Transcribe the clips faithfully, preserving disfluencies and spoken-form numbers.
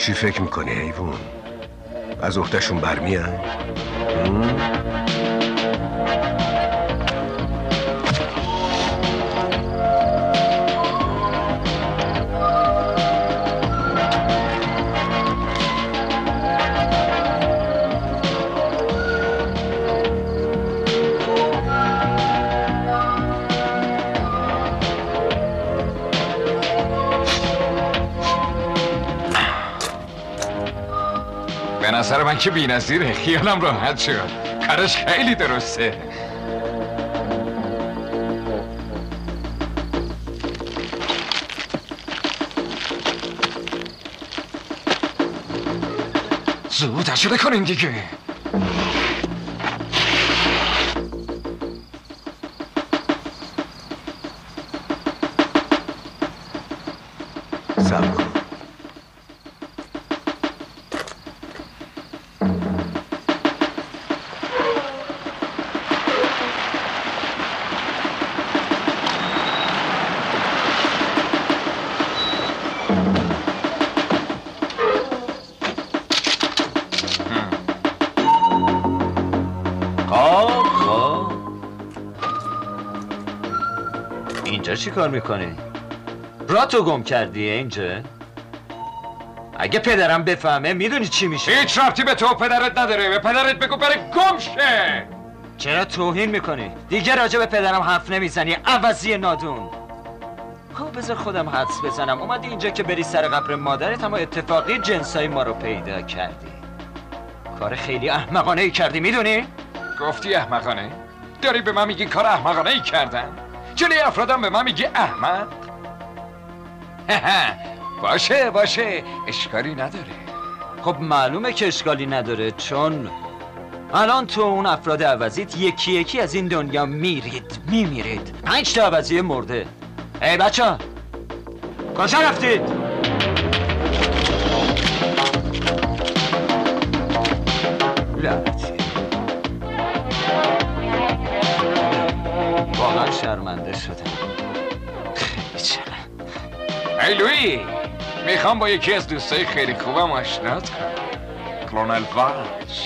چی فکر میکنی حیوان؟ از عهده‌شون برمیان؟ به نظر من که بی‌نظیره. خیالم راحت شد. کارش خیلی درسته. زود عجله کنین دیگه. صبر کن. اینجا چی کار میکنی؟ راتو گم کردی اینجا؟ اگه پدرم بفهمه میدونی چی میشه؟ هیچ ربطی به تو و پدرت نداره. به پدرت بگو بره گم شه. چرا توهین میکنی؟ دیگه راجع به پدرم حرف نمیزنی عوضی نادون. خب بذار خودم حدس بزنم. اومدی اینجا که بری سر قبر مادرت اما اتفاقی جنسای ما رو پیدا کردی. کار خیلی احمقانه ای کردی میدونی؟ گفتی احمقانه؟ داری به من میگی کار احمقانه ای کردم؟ جلوی افرادم به من میگی احمق؟ باشه باشه اشکالی نداره. خب معلومه که اشکالی نداره، چون الان تو اون افراد عوضیت یکی یکی از این دنیا میرید میمیرید. پنج تا عوضی مرده. ای بچه ها کجا رفتید؟ لعنتی واقعا شرمنده شدم. خیلی چرا. ای لویی، میخوام با یکی از دوستای خیلی خوبم آشنات کنم. کلونل واش.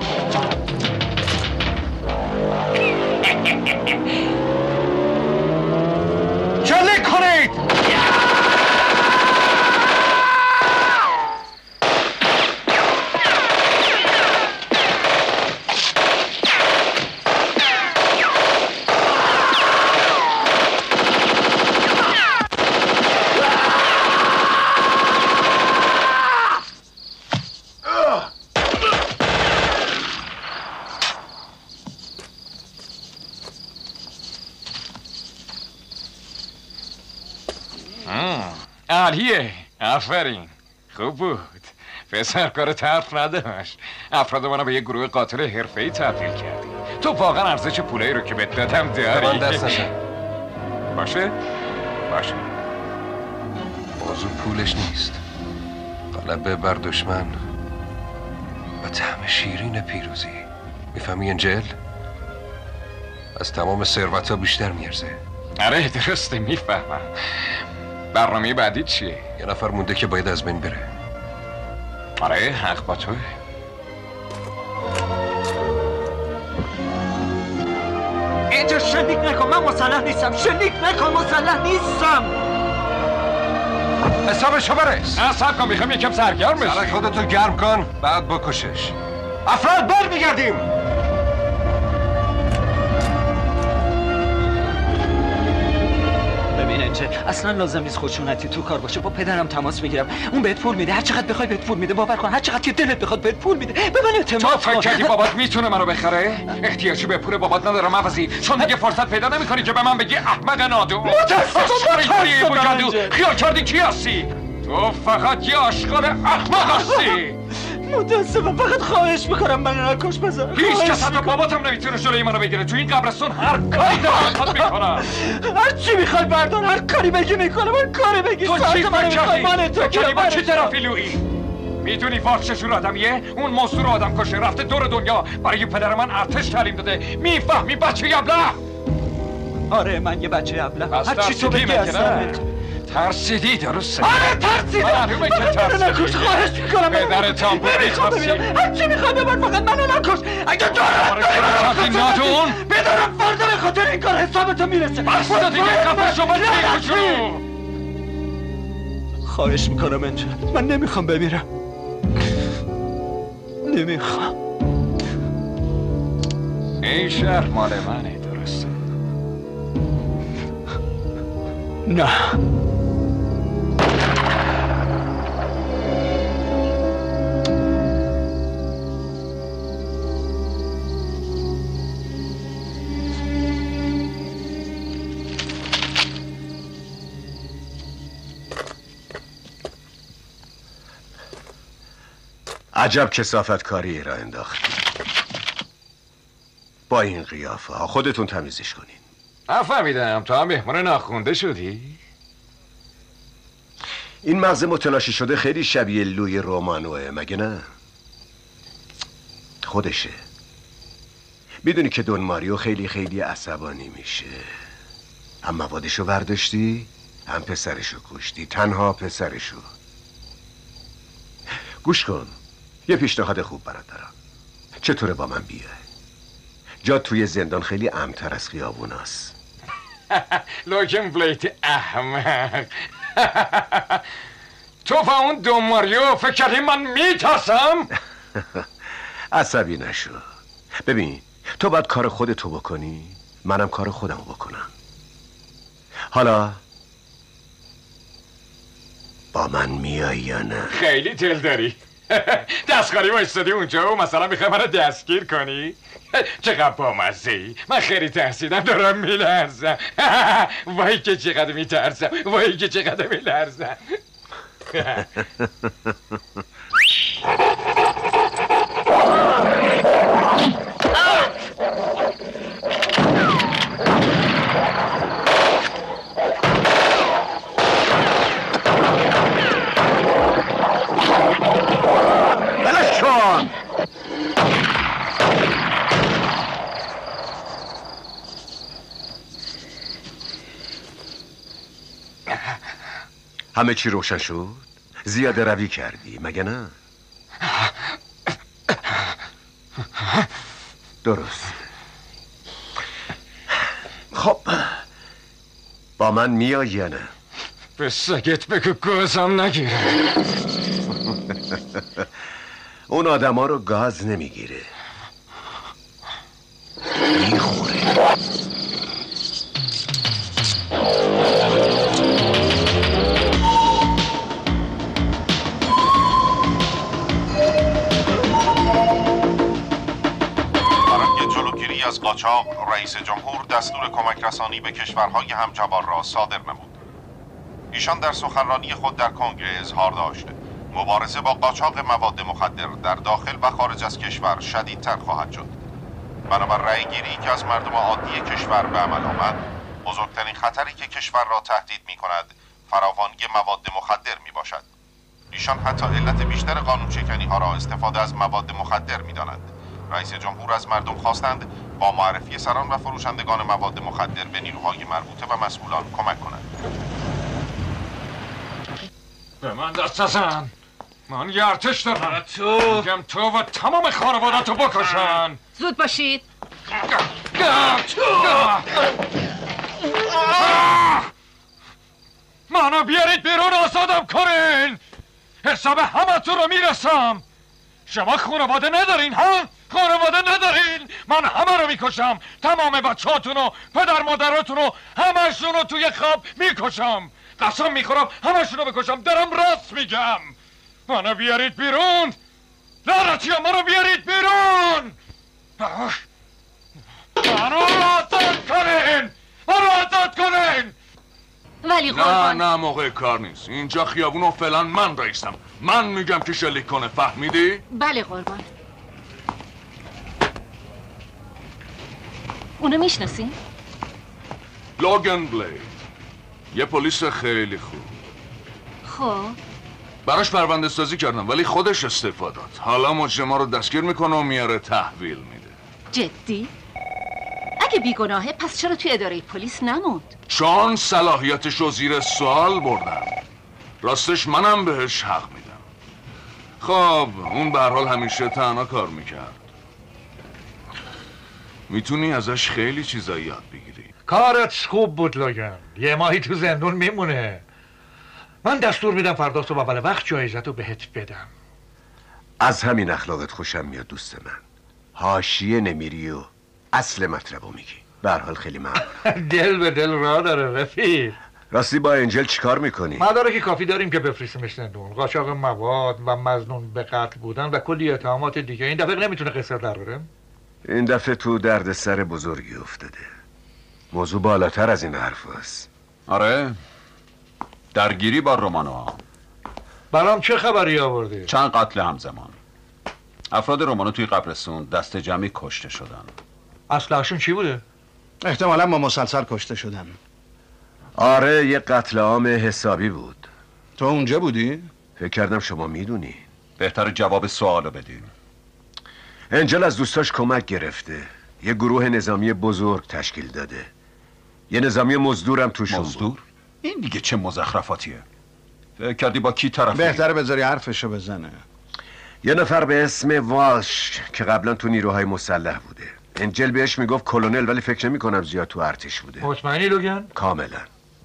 چله کنید! عالیه، آفرین، خوب بود. پسر کارت حرف نداشت. افراد منو به یه گروه قاتل حرفه‌ای تبدیل کردی. تو واقعا ارزش پولایی رو که بهت دادم داری. من دست نزن. باشه؟ باشه. موضوع پولش نیست. غلبه بر دشمن و طعم شیرین پیروزی. میفهمی انجل؟ از تمام ثروت‌ها بیشتر میارزه. آره درسته، میفهمم. برنامه بعدی چیه؟ یه نفر مونده که باید از بین بره. آره حق با توه. اینجا شلیک نکن، من مسلح نیستم. شلیک نکن، مسلح نیستم. حسابشو برس. نه صبر کن، میخوام یکم سرگرم بشی. سر خودتو گرم کن بعد بکشش. افراد بر میگردیم. اصلا لازم نیست خشونتی تو کار باشه. با پدرم تماس میگیرم، اون بهت پول میده. هر چقدر بخوای بهت پول میده. باور کن هر چقدر که دلت بخواد بهت پول میده. به من اعتماد کن. تو فکر کردی بابات میتونه منو بخره؟ احتیاجی به پول بابات ندارم عوضی، چون دیگه فرصت پیدا نمیکنی که به من بگی احمق نادو. متاسفم. خیال کردی کی هستی؟ تو فقط یه آشغال احمق هستی. متاسفم، فقط خواهش میکنم منو نکش. بذار هیچ کس حتی باباتم نمیتونه جلوی منو بگیره. تو این قبرستون هر کاری دارم میکنم. هر چی میخوای بردار، هر کاری بگی میکنم. هر کاری بگی. تو چی فکر کردی؟ من تو کردی با چی طرفی لویی؟ میدونی واش چجور آدمیه؟ اون موضوع آدم کشه رفته دور دنیا برای پدر من ارتش تعلیم داده. میفهمی بچه ابله؟ آره من یه بچه ابله. هر چی تو بگی اصلا ترسیدی درسته؟ آره ترسیدم. معلومه که ترسیدی. نکش خواهش میکنم. پدرتان بود میخواستی. هرچی میخوای ببر فقط منو نکش. اگه جارت کردی نادون؟ بدارم فردا به خاطر این کار حسابتو میرسه. بسته دیگه خفه شو بچه کوچولو. خواهش میکنم انجا، من نمیخوام بمیرم. نمیخوام. این شهر مال منه درسته؟ نه. عجب کثافت کاری را انداختی. با این قیافه ها خودتون تمیزش کنین. نفهمیدم تو هم مهمون ناخونده شدی؟ این مغز متلاشی شده خیلی شبیه لوی رومانوه مگه نه؟ خودشه. میدونی که دون ماریو خیلی خیلی عصبانی میشه. هم موادشو برداشتی هم پسرشو کشتی. تنها پسرشو. گوش کن، یه پیشنهاد خوب برات دارم. چطوره با من بیای؟ جا توی زندان خیلی امن‌تر از خیابون هست. لوکن بلیت احمق. تو و اون دو ماریو فکر کردی من میترسم؟ عصبی نشو. ببین تو باید کار خودتو بکنی، منم کار خودمو بکنم. حالا با من میای یا نه؟ خیلی دل داری. دستکاری وایستادی اونجا و مثلا میخوای منو دستگیر کنی؟ چقدر بامزه‌ای. من خیلی ترسیدم دارم میلرزم. وای که چقدر میترسم. وای که چقدر میلرزم. بلش کن. همه چی روشن شد؟ زیاده روی کردی مگه نه؟ درست. خب با من میای یا نه؟ به سگت بگو گازم نگیره. اون آدم ها رو گاز نمیگیره، میخوره. از قاچاق رئیس جمهور دستور کمک رسانی به کشورهای همجوار را صادر نمود. ایشان در سخنرانی خود در کنگره اظهار داشت مبارزه با قاچاق مواد مخدر در داخل و خارج از کشور شدیدتر خواهد شد. بنابر رأی گیری که از مردم عادی کشور به عمل آمد، بزرگترین خطری که کشور را تهدید می کند فراوانی مواد مخدر می باشد. ایشان حتی علت بیشتر قانون شکنی ها را استفاده از مواد مخدر می دانند. رئیس جمهور از مردم خواستند با معرفی سران و فروشندگان مواد مخدر به نیروهای مربوطه و مسئولان کمک کنند. به من دست نزن. من یه ارتش دارم. تو میگم تو و تمام خانواده‌تو بکشن. زود باشید. منو بیارید بیرون آزادم کنین. حساب همه تو رو میرسم. شما خانواده ندارین ها؟ خانواده ندارین؟ من همه رو میکشم. تمام بچه هاتون و پدر مادراتون رو همشون رو توی خواب میکشم. قسم میخورم همشون رو بکشم. دارم راست میگم. منو بیارید بیرون. لعنتی ها منو بیارید بیرون. منو آزاد کنین. منو آزاد کنین. ولی نه قربان نه موقع کار نیست. اینجا خیابون و فعلا من رئیسم. من میگم که شلیک کنه. فهمیدی؟ بله قربان. اونو میشناسی؟ لوگن بلید، یه پلیس خیلی خوب. خب براش پرونده سازی کردم ولی خودش استعفا داد. حالا مجرما رو دستگیر میکنه و میاره تحویل میده. جدی؟ اگه اگه بیگناهه پس چرا توی اداره پلیس نموند؟ چون صلاحیتش رو زیر سوال بردم. راستش منم بهش حق میدم. خب اون به هر حال همیشه تنها کار میکرد. میتونی ازش خیلی چیزا یاد بگیری. کارت خوب بود لوگن. یه ماهی تو زندون میمونه. من دستور میدم فردا صبح اول وقت جایزتو بهت بدم. از همین اخلاقت خوشم میاد دوست من. حاشیه نمیری و اصل مطلبو میگی. به هر حال خیلی ممنون. دل به دل راه داره رفیق. راستی با انجل چیکار میکنی؟ مدارکی کافی داریم که بفرستیمش زندون. قاچاق مواد و مظنون به قتل بودن و کلی اتهامات دیگه. این دفعه نمیتونه قصر در بره. این دفعه تو درد سر بزرگی افتاده. موضوع بالاتر از این حرف هست. آره درگیری با رومانو. برام چه خبری آوردی؟ چند قتل همزمان. افراد رومانو توی قبرستون دست جمعی کشته شدن. اصلشون چی بوده؟ احتمالا با مسلسل کشته شدن. آره یه قتل عام حسابی بود. تو اونجا بودی؟ فکر کردم شما میدونی. بهتر جواب سوالو بدیم. انجل از دوستاش کمک گرفته. یه گروه نظامی بزرگ تشکیل داده. یه نظامی مزدورم توشون بود. مزدور؟ این دیگه چه مزخرفاتیه؟ فکر کردی با کی طرفی؟ بهتره بذاری حرفشو بزنه. یه نفر به اسم والش که قبلا تو نیروهای مسلح بوده. انجل بهش میگفت کلونل ولی فکر نمی کنم زیاد تو ارتش بوده. مطمئنی لوگن؟ کاملا.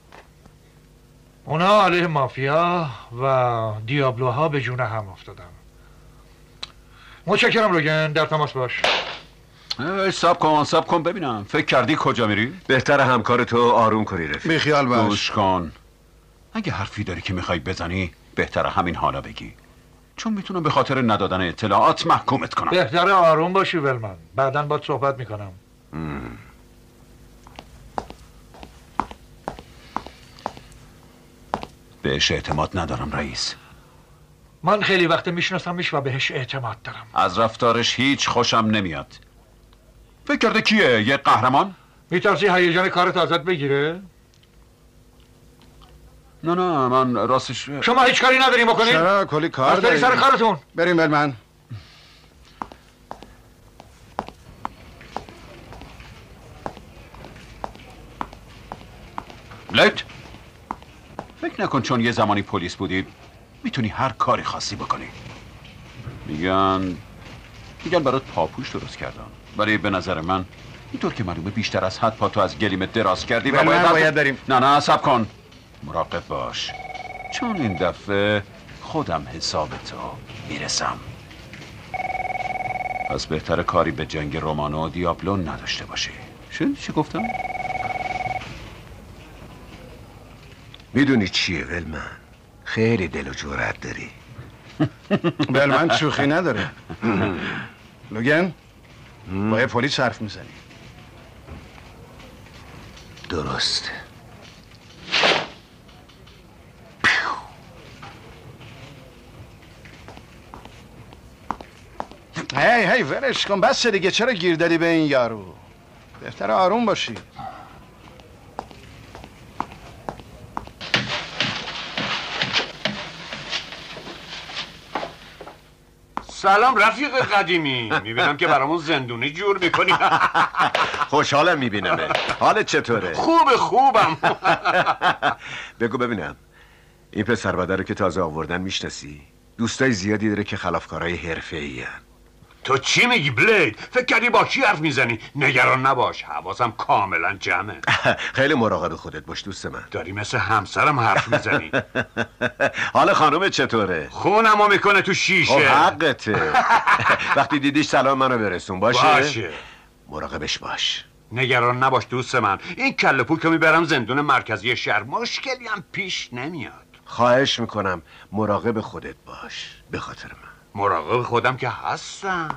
اونا علیه مافیا و دیابلوها به جون هم افتادن. متشکرم لوگن، در تماس باش. ساب کن ساب کن ببینم. فکر کردی کجا میری؟ بهتر همکار تو آروم کنی رفیق. بیخیال باش. گوش کن. اگه حرفی داری که میخوای بزنی بهتره همین حالا بگی، چون میتونم به خاطر ندادن اطلاعات محکومت کنم. بهتره آروم باشی ولمن. بعداً باید صحبت میکنم. بهش اعتماد ندارم رئیس. من خیلی وقت میشناسمش و بهش اعتماد دارم. از رفتارش هیچ خوشم نمیاد. فکر کرده کیه؟ یه قهرمان؟ میترسی هیجان کارت ازت بگیره؟ نه نه من راستش شما هیچ کاری نداریم بکنید؟ چرا کلی کار داریم سر کارتون. بریم ولمن. بلیت فکر نکن چون یه زمانی پلیس بودی میتونی هر کاری خاصی بکنی. میگن میگن برات پاپوش درست کردن، ولی به نظر من اینطور که معلومه بیشتر از حد پا تو از گلیمت دراز کردی و باید, باید بریم. نه نه صبر کن، مراقب باش، چون این دفعه خودم حساب تو میرسم. پس بهتر کاری به جنگ رومانو و دیابلو نداشته باشی. شنیدی چی گفتم؟ میدونی چیه ولمن؟ خیلی دل و جرأت داری. ولمن شوخی نداره. لوگن با یه پلیس حرف میزنی. درست. هی هی ولش کن بس دیگه، چرا گیر دادی به این یارو؟ بهتره آروم باشی. سلام رفیق قدیمی، میبینم که برامون زندونی جور میکنی. خوشحالم میبینمه. حالت چطوره؟ خوب خوبم. بگو ببینم، این پسر بدر رو که تازه آوردن میشناسی؟ دوستای زیادی داره که خلافکارای حرفه‌ای هن. تو چی میگی بلید؟ فکر کردی با کی حرف میزنی؟ نگران نباش، حواسم کاملا جمعه. خیلی مراقب خودت باش دوست من. داری مثل همسرم حرف میزنی. حال خانومت چطوره؟ خونمو میکنه تو شیشه. خب حقته. وقتی دیدیش سلام منو برسون. باشه؟ باشه. مراقبش باش. نگران نباش دوست من، این کله پول که میبرم زندون مرکزی شهر مشکلی هم پیش نمیاد. خواهش میکنم مراقب خودت باش، به خاطر من. مراقب خودم که هستم.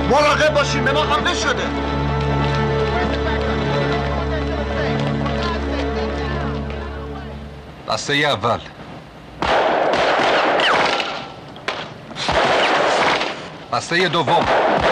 مراقب باشین، به ما حمله شده. دسته اول دسته دوم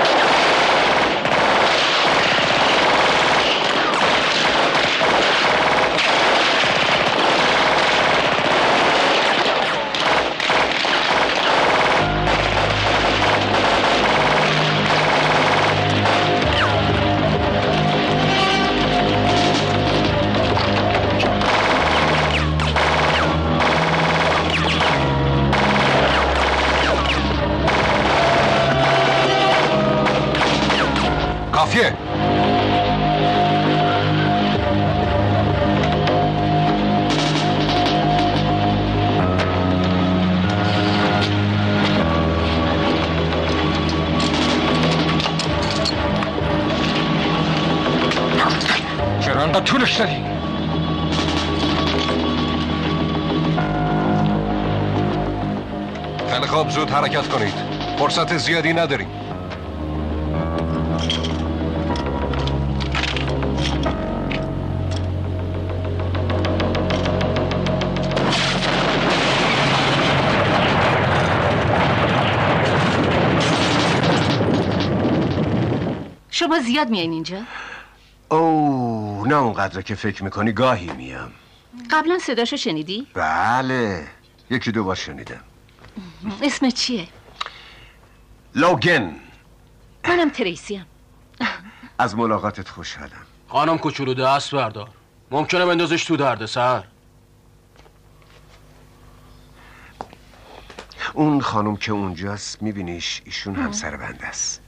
کافیه. چرا انقدر طولش دادی؟ خیلی خوب، زود حرکت کنید، فرصت زیادی نداریم. شما زیاد میایین اینجا؟ اوه، نه اونقدر که فکر میکنی، گاهی میام. قبلا صداشو شنیدی؟ بله، یکی دو بار شنیدم. اسم چیه؟ لوگن. منم تریسیم. از ملاقاتت خوشحالم. خانم کوچولو دست بردار، ممکنه بندازش تو دردسر. اون خانم که اونجاست میبینیش، ایشون همسر بنده است.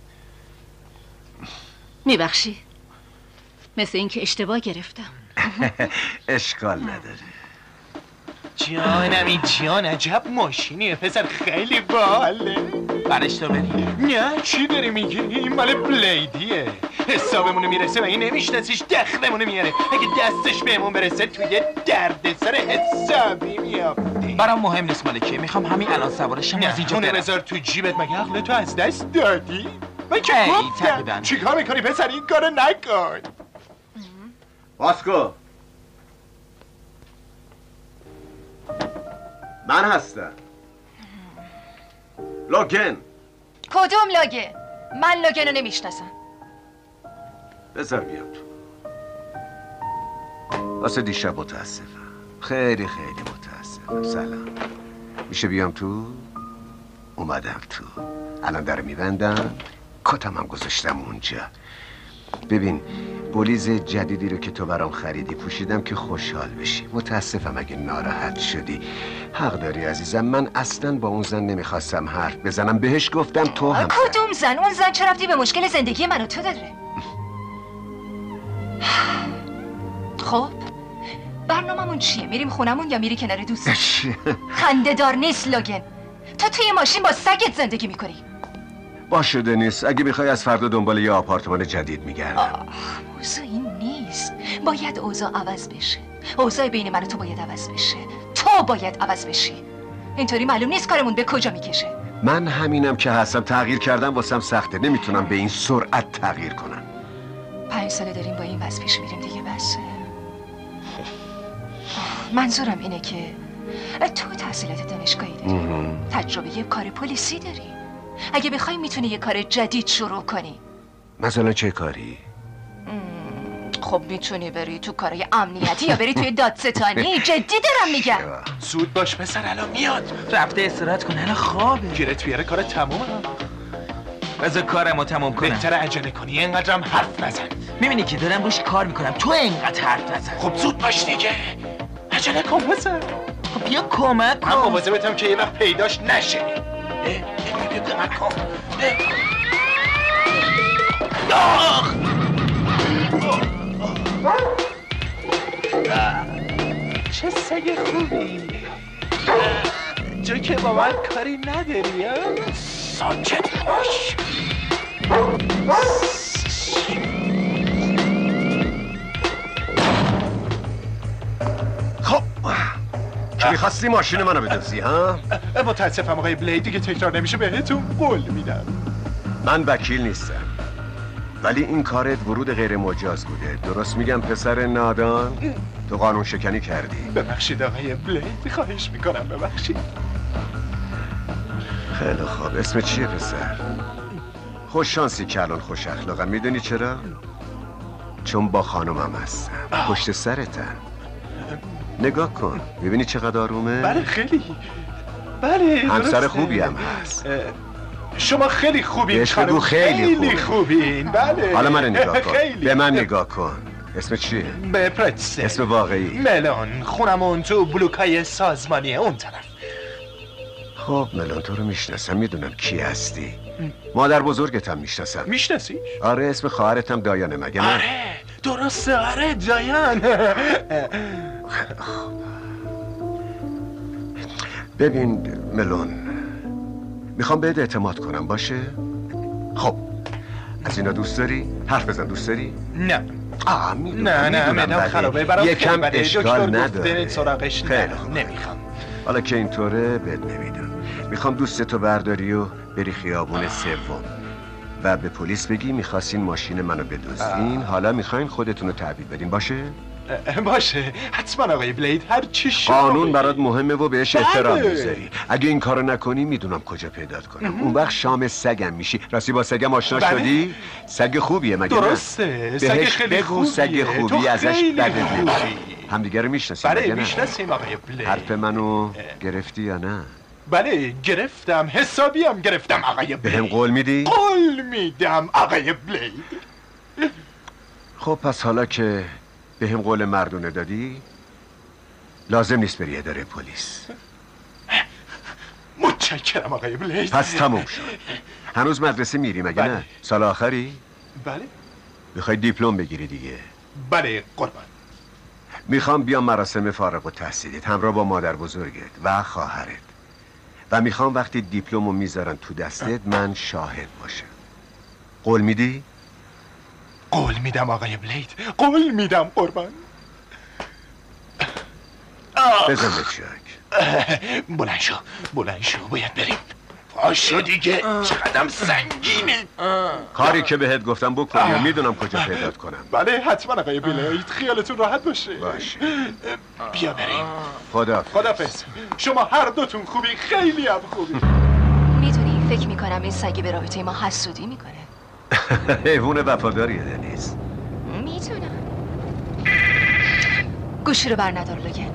میبخشی، مثل اینکه اشتباه گرفتم. اشکال نداره. جانم این جان عجب ماشینیه پسر، خیلی باله. برش تو بریم. نه چی داری میگی؟ این مال بلیدیه. حسابمونو میرسه و این نمیشناسیش، دخلمونو میاره. اگه دستش بهمون برسه توی دردسر حسابی میافتی. برام مهم نیست مال کیه، میخوام همین الان سوارشم از اینجا برم. بذار تو جیبت، مگه عقل تو از دست دادی؟ من که گفتم چیکار میکنی پسر، این کارو نکن. واسکو، من هستم. لوگن. کدوم لوگن؟ من لوگن رو نمیشناسم. بذار بیام تو. واسه دیشب متاسفم، خیلی خیلی متاسفم. سلام، میشه بیام تو؟ اومدم تو. الان در میبندم، کتم هم گذاشتم اونجا. ببین، بلیز جدیدی رو که تو برام خریدی پوشیدم که خوشحال بشی. متاسفم اگه ناراحت شدی. حق داری عزیزم، من اصلا با اون زن نمیخواستم حرف بزنم. بهش گفتم تو هم کدوم زن؟ اون زن چه ربطی به مشکل زندگی من و تو داره؟ خب برناممون چیه؟ میریم خونمون یا میری کنار دوست؟ خنده دار نیست لوگن. تو توی ماشین با سگت زندگی میکنی. باشه دنیس، اگه میخوای از فردا دنبال یه آپارتمان جدید میگردم. اوضاع این نیست، باید اوضاع عوض بشه. اوضاع بین من و تو باید عوض بشه. تو باید عوض بشی. اینطوری معلوم نیست کارمون به کجا میکشه. من همینم که هستم، تغییر کردم واسم سخته. نمیتونم به این سرعت تغییر کنم. پنج ساله داریم با این وضع پیش میریم دیگه، بسه. منظورم اینه که تو تحصیلات دانشگاهی داری، تجربه یه کار پلیسی داری. اگه بخوای میتونی یه کار جدید شروع کنی. مثلا چه کاری؟ خب میتونی بری تو کارهای امنیتی یا بری توی دادستانی. جدی دارم میگم. زود باش پسر، الان میاد. رفته استراحت کن، الان خوابه. گیرت بیاره کار تمومه. بذار کارمو تموم کنم. بهتره عجله کنی، اینقدرم حرف نزن. میبینی که دارم روش کار میکنم، تو اینقدر حرف نزن. خب زود باش دیگه، عجله کن پسر. خب بیا کمک کن. من مواظبتم که یه وقت پیداش نشه. بیا کمک کن. آخ! چه سگ خوبی. تو که با من کاری نداری ها؟ ساکت باش. خب که میخواستی ماشین منو بدوزی ها؟ متاسفم آقای بلیدی که تکرار نمیشه بهتون قول میدم. من وکیل نیستم، ولی این کارت ورود غیر مجاز بوده. درست میگم پسر نادان؟ تو قانون شکنی کردی. ببخشید آقای بلید، خواهش میکنم ببخشید. خیلی خوب. اسم چیه پسر؟ خوش شانسی که الان خوش اخلاقم. میدونی چرا؟ چون با خانومم هستم، پشت سرتم. نگاه کن، میبینی چقدر آرومه؟ بله خیلی. بله همسر خوبی هم هست. شما خیلی خوبین. بهش بگو خیلی, خیلی خوبین. بله حالا من نگاه کن. خیلی. به من نگاه کن. اسم چیه؟ به پرتسل. اسم واقعی؟ ملون. خونمون تو بلوکای سازمانیه اون طرف. خب ملون، تو رو میشناسم، میدونم کی هستی. مادر بزرگتم میشناسم. میشناسی؟ آره، اسم خواهرتم دایانه مگه نه؟ آره درسته، آره دایان. ببین ملون، میخوام بهت اعتماد کنم، باشه؟ خب از اینا دوست داری؟ حرف بزن، دوست داری؟ نه. آه میدونم. نه نه مدام خرابه برام. یکم اشکال نداره. سراغش خیلی خوب. نمیخوام. حالا که اینطوره بهت نمیدم. میخوام دوستتو برداری و بری خیابون سوم و به پلیس بگی میخواستین ماشین منو بدزدین، حالا میخواین خودتونو تحویل بدین، باشه؟ باشه حتما آقای بلید، هر چی شما قانون برات مهمه و بهش بله. احترام میذاری. اگه این کارو نکنی میدونم کجا پیدات کنم. اون وقت شام سگم میشی. راستی با سگم آشنا بله. شدی؟ سگ خوبیه مگه نه؟ درسته، سگ بهش خیلی بگو خوبیه. سگ خوبی، تو ازش خیلی بدت خوبی. نمیاد. همدیگه رو میشناسیم بله مگه نه؟ میشناسیم آقای بلید. حرف منو گرفتی یا نه؟ بله گرفتم، حسابی هم گرفتم آقای بلید. بهم قول میدی؟ قول میدم آقای بلید. خب پس حالا که بهم قول مردونه دادی، لازم نیست بری اداره پلیس. متشکرم آقای بلید. پس تموم شد. هنوز مدرسه میری مگه بله. نه؟ سال آخری؟ بله میخوای دیپلم بگیری دیگه؟ بله قربان. میخوام بیام مراسم فارغ التحصیلیت همراه با مادر بزرگت و خواهرت، و میخوام وقتی دیپلمو میذارن تو دستت من شاهد باشم. قول میدی؟ قول میدم آقای بلید، قول میدم قربان. بزن به چک. بلند شو بلند شو، باید بریم. پاشو دیگه، چقدرم سنگینه. کاری که بهت گفتم بکنی و میدونم کجا پیدات کنم. بله حتما آقای بلید، خیالتون راحت باشه. باشه. بیا بریم. خدا خدافظ. شما هر دوتون خوبی، خیلی هم خوبی. میدونی فکر میکنم این سگه به رابطه ما حسودی میکنه. حیوان وفاداریه دنیز. میتونم. گوشی رو بر ندار لوگن.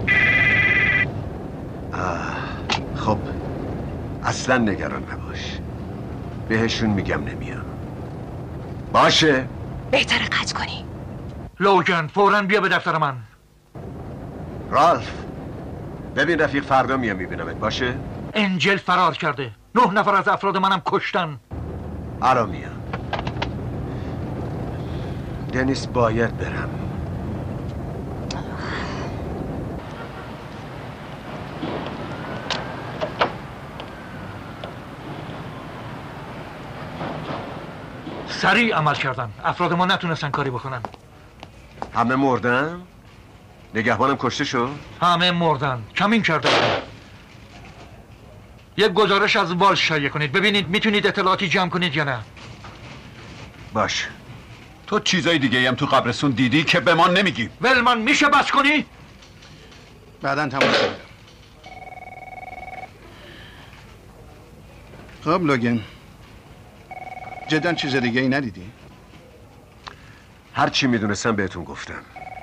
خب اصلا نگران نباش، بهشون میگم نمیام. باشه بهتره قطع کنی. لوگن فوراً بیا به دفتر من. رالف ببین رفیق، فردا میام میبینمت، باشه؟ انجل فرار کرده، نه نفر از افراد منم کشتن. الان میام. دنیس باید برم. سریع عمل کردن، افراد ما نتونستن کاری بکنن. همه مردن؟ نگهبانم کشته شد؟ همه مردن، کمین کرده بودن. یک گزارش از والش شایع کنید، ببینید میتونید اطلاعاتی جمع کنید یا نه. باش. تو چیزای دیگه هم تو قبرستون دیدی که به ما نمیگی. ولمان میشه بس کنی؟ بعداً تموم شد. خب لوگن، جدا چیز دیگه ای ندیدی؟ هر چی میدونستم بهتون گفتم.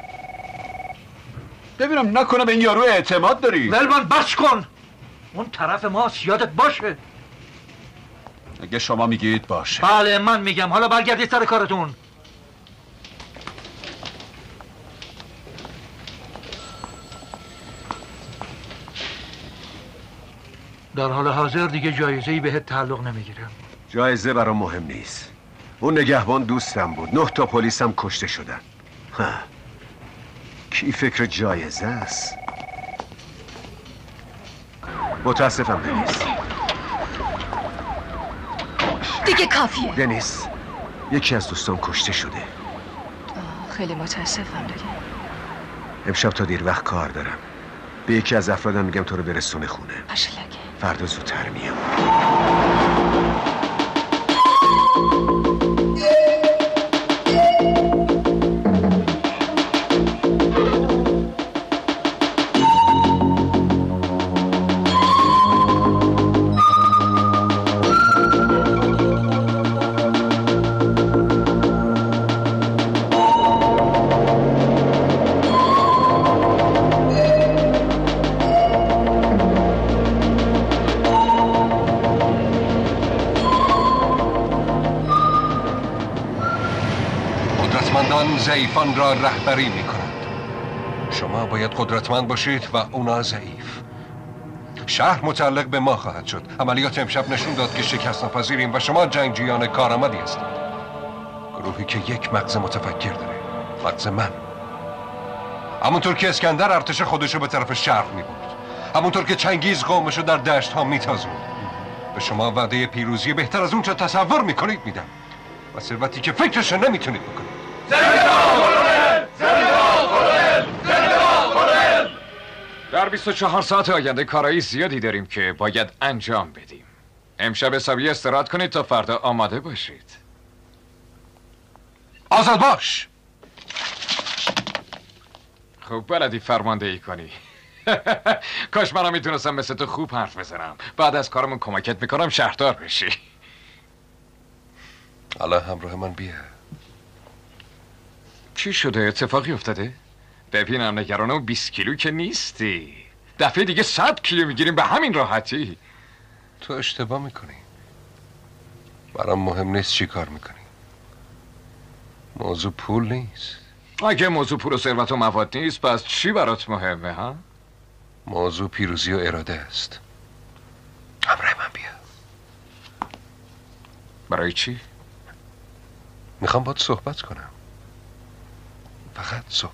ببینم نکنه به این یارو اعتماد داری. ولمان بس کن، اون طرف ماست، یادت باشه. اگه شما میگید باشه. بله من میگم، حالا برگردید سر کارتون. در حال حاضر دیگه جایزه‌ای بهت تعلق نمیگیره. جایزه برام مهم نیست. اون نگهبان دوستم بود، نه تا پلیس هم کشته شدن. ها. کی فکر جایزه است؟ متاسفم دنیس. دیگه کافیه. دنیس یکی از دوستان کشته شده. خیلی متاسفم دیگه. امشب تا دیر وقت کار دارم. به یکی از افرادم میگم تو رو برسونه خونه. باشه لگه. فردا زودتر میام. قدرتمندان ضعیفان را رهبری می کنند. شما باید قدرتمند باشید و اونا ضعیف. شهر متعلق به ما خواهد شد. عملیات امشب نشون داد که شکست ناپذیریم و شما جنگجویان کارآمدی هستید. گروهی که یک مغز متفکر داره، مغز من. همونطور که اسکندر ارتش خودشو به طرف شرق می برد، همونطور که چنگیز قومشو در دشت ها می تازوند. به شما وعده پیروزی بهتر از اون چه تصور می کنید میدم و ثروتی که فکرشو نمیتونید بکنید. در بیست و چهار ساعت آینده کارایی زیادی داریم که باید انجام بدیم. امشب حسابی استراحت کنید تا فردا آماده باشید. آزاد باش. خوب بلدی فرماندهی کنی. کاش منم میتونستم مثل تو خوب حرف بزنم. بعد از کارمون کمکت میکنم شهردار بشی. حالا همراه من بیا. چی شده؟ اتفاقی افتاده؟ ببینم نگرانه و بیست کیلو که نیستی. دفعه دیگه صد کیلو میگیریم به همین راحتی. تو اشتباه میکنی. برام مهم نیست چی کار میکنی. موضوع پول نیست. اگه موضوع پول و ثروت و مواد نیست پس چی برات مهمه ها؟ موضوع پیروزی و اراده است. همراه من بیا. برای چی؟ میخوام باید صحبت کنم. فقط صحبت.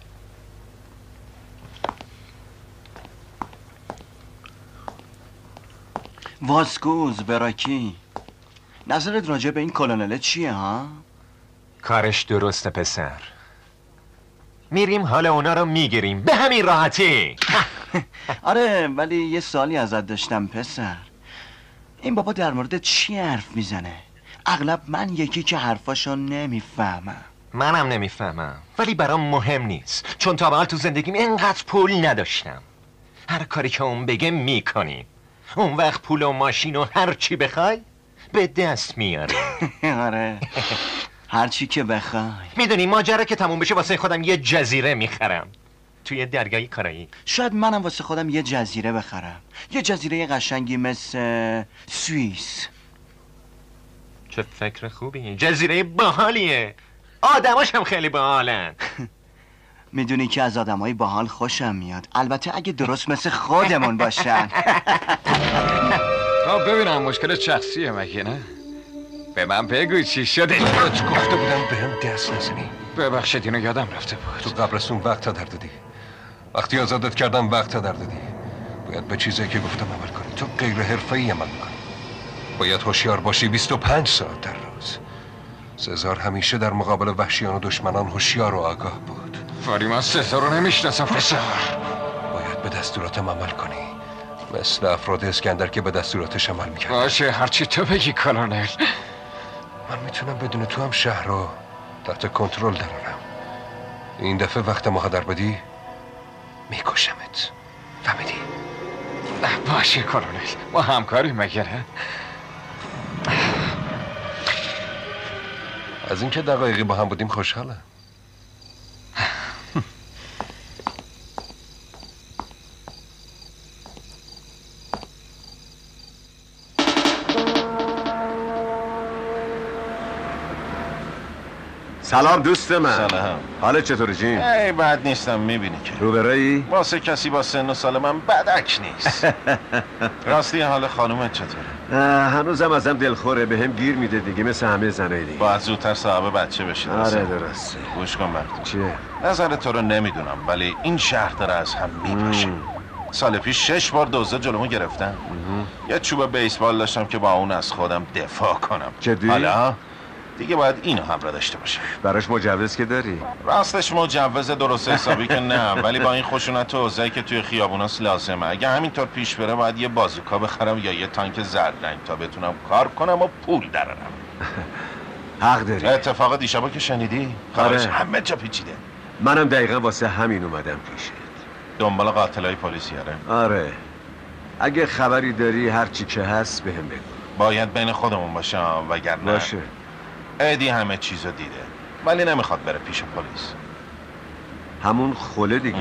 واسکوز براکی، نظرت راجع به این کلونله چیه ها؟ کارش درسته پسر. میریم حال اونا رو میگیریم به همین راحتی. آره ولی یه سوالی ازت داشتم پسر. این بابا در مورد چی حرف میزنه؟ اغلب من یکی که حرفاشو نمیفهمم. منم نمیفهمم ولی برام مهم نیست، چون تا به حال تو زندگیم اینقدر پول نداشتم. هر کاری که اون بگه میکنیم. اون وقت پول و ماشین و هر چی بخوای به دست میاری. آره هر چی که بخوای. میدونی ماجرا که تموم بشه واسه خودم یه جزیره میخرم توی دریای کارایی. شاید منم واسه خودم یه جزیره بخرم، یه جزیره قشنگی مثل سوئیس. چه فکر خوبی. جزیره باحالیه، آدماش هم خیلی باحالن. میدونی که از آدمای باحال خوشم میاد، البته اگه درست مثل خودمون باشن. آه ببینم مشکل شخصیه مگه نه؟ به من بگو چی شده؟ تو گفته بودم به هم دست نزنی. ببخشید اینو یادم رفته بود. تو قبرستون وقت در دادی. وقتی آزادت کردم وقت در دادی. باید به چیزایی که گفتم عمل کنی. تو غیر حرفه‌ای عمل میکنی. باید هوشیار باشی بیست و پنج ساعت در روز. سزار همیشه در مقابل وحشیان و دشمنان هوشیار و آگاه بود. ولی من سزار رو نمیشناسم پسر. باید به دستوراتم عمل کنی، مثل افراد اسکندر که به دستوراتش عمل میکرد. باشه هرچی تو بگی کلونل. من میتونم بدون تو هم شهر رو تحت کنترل درارم. این دفعه وقت ما هدر بدی میکشمت. فهمیدی؟ باشه کلونل، ما همکاری مگه نه؟ از اینکه دقایقی با هم بودیم خوشحالم. سلام دوست من. سلام. حالت چطوره جیم؟ ای بد نیستم، میبینی که رو برایی؟ واسه کسی با سن و سال من بدک نیست. راستی حال خانومت چطوره؟ هنوزم ازم دلخوره، به هم گیر میده دیگه مثل همه زنای دیگه. باید زودتر صاحب بچه بشید. آره درسته. گوش کن برد چیه؟ نظر تو رو نمیدونم ولی این شهر داره از هم میپاشه. سال پیش شش بار دوزه جلومو گرفتن. یه چوب بیسبال داشتم که با اون از خودم دفاع کنم. جدی؟ حالا دیگه باید اینو هم را داشته باشه. براش مجوز که داری؟ راستش مجوز درست حسابی که نه، ولی با این خشونت و اوضاعی که توی خیابوناست لازمه. اگه همینطور پیش بره باید یه بازوکا بخرم یا یه تانک زرد رنگ تا بتونم کار کنم و پول درارم. حق داری. اتفاق دیشبا که شنیدی؟ خبرش همه جا پیچیده. منم دقیقا واسه همین اومدم پیشت. دنبال قاتلای پلیسی آره؟ آره. اگه خبری داری هر چی که هست بهم بگو. باید بین خودمون باشه وگرنه باشه. ادی همه چیزو دیده ولی نمیخواد بره پیش پلیس. همون خله دیگه.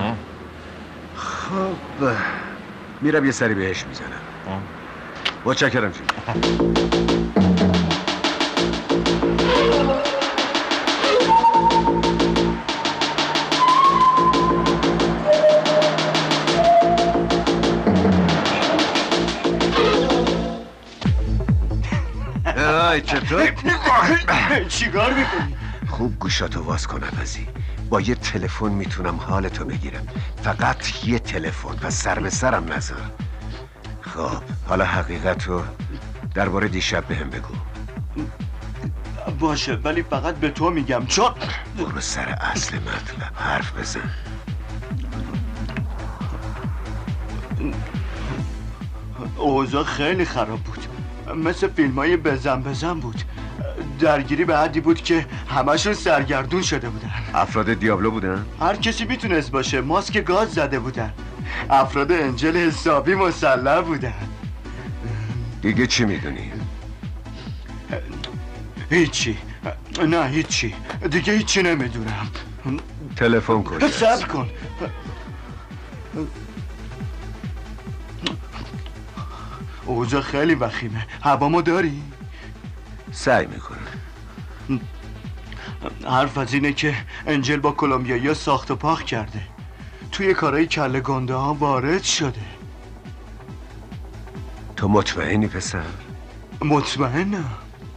خب میرم یه سری بهش میزنم. متشکرم جون. چطور؟ چیکار میکنی؟ خوب گوشاتو واز کن عوضی. با یه تلفن میتونم حالتو بگیرم. فقط یه تلفن، پس سر به سرم نذار. خب حالا حقیقتو درباره دیشب بهم بگو. باشه ولی فقط به تو میگم چون برو سر اصل مطلب حرف بزن. اوضاع خیلی خراب بود، مثل فیلم های بزن بزن بود. درگیری به حدی بود که همشون سرگردون شده بودن. افراد دیابلو بودن؟ هر کسی میتونست باشه. ماسک گاز زده بودن. افراد انجل حسابی مسلح بودن. دیگه چی میدونی؟ هیچی. نه هیچی دیگه، هیچی نمیدونم. تلفن کجاست؟ صبر کن. اوضاع خیلی وخیمه. هوامو داری؟ سعی میکنم. حرف از اینه که انجل با کلمبیایی‌ها ساخت و پاخ کرده، توی کارهای کله گنده ها وارد شده. تو مطمئنی پسر؟ مطمئنم.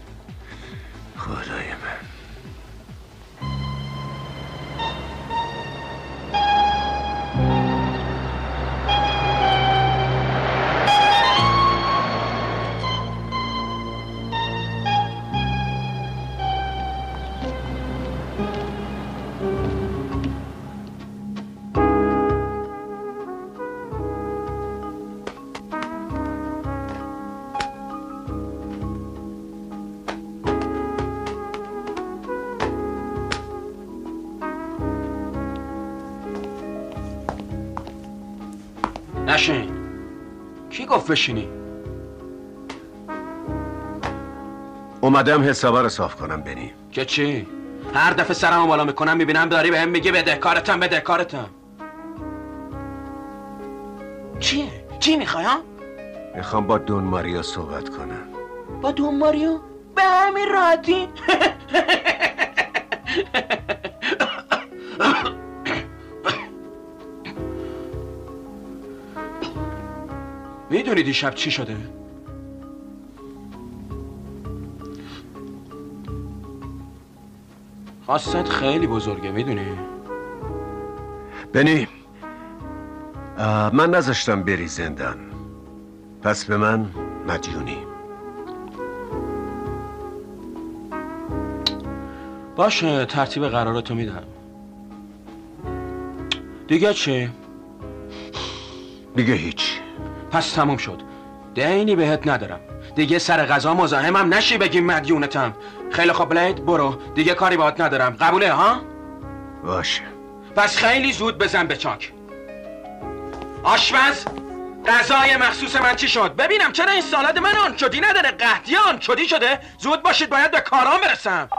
خدای من. نشین. کی گفت بشینی؟ اومدم حسابا رو صاف کنم بنی. که چی؟ هر دفعه سرمو بالا میکنم میبینم داری بهم میگی بدهکارتم بدهکارتم. چیه؟ چی میخوای ها؟ میخوام با دون ماریا صحبت کنم. با دون ماریا؟ به همین راحتی؟ میدونی دیشب چی شده؟ خواستت خیلی بزرگه میدونی؟ بنی من نذاشتم بری زندان، پس به من مدیونی. باشه ترتیب قراراتو میدم. دیگه چی؟ دیگه هیچ. پس تموم شد. دینی بهت ندارم. دیگه سر غذا مزاحمم نشی بگیم مدیونتم. خیلی خوب بلید برو، دیگه کاری باهات ندارم. قبوله ها؟ باشه. پس خیلی زود بزن به چاک. آشپز غذای مخصوص من چی شد؟ ببینم چرا این سالاد من آنچودی نداره؟ قحطی آنچودی شده؟ زود باشید باید به کارام برسم.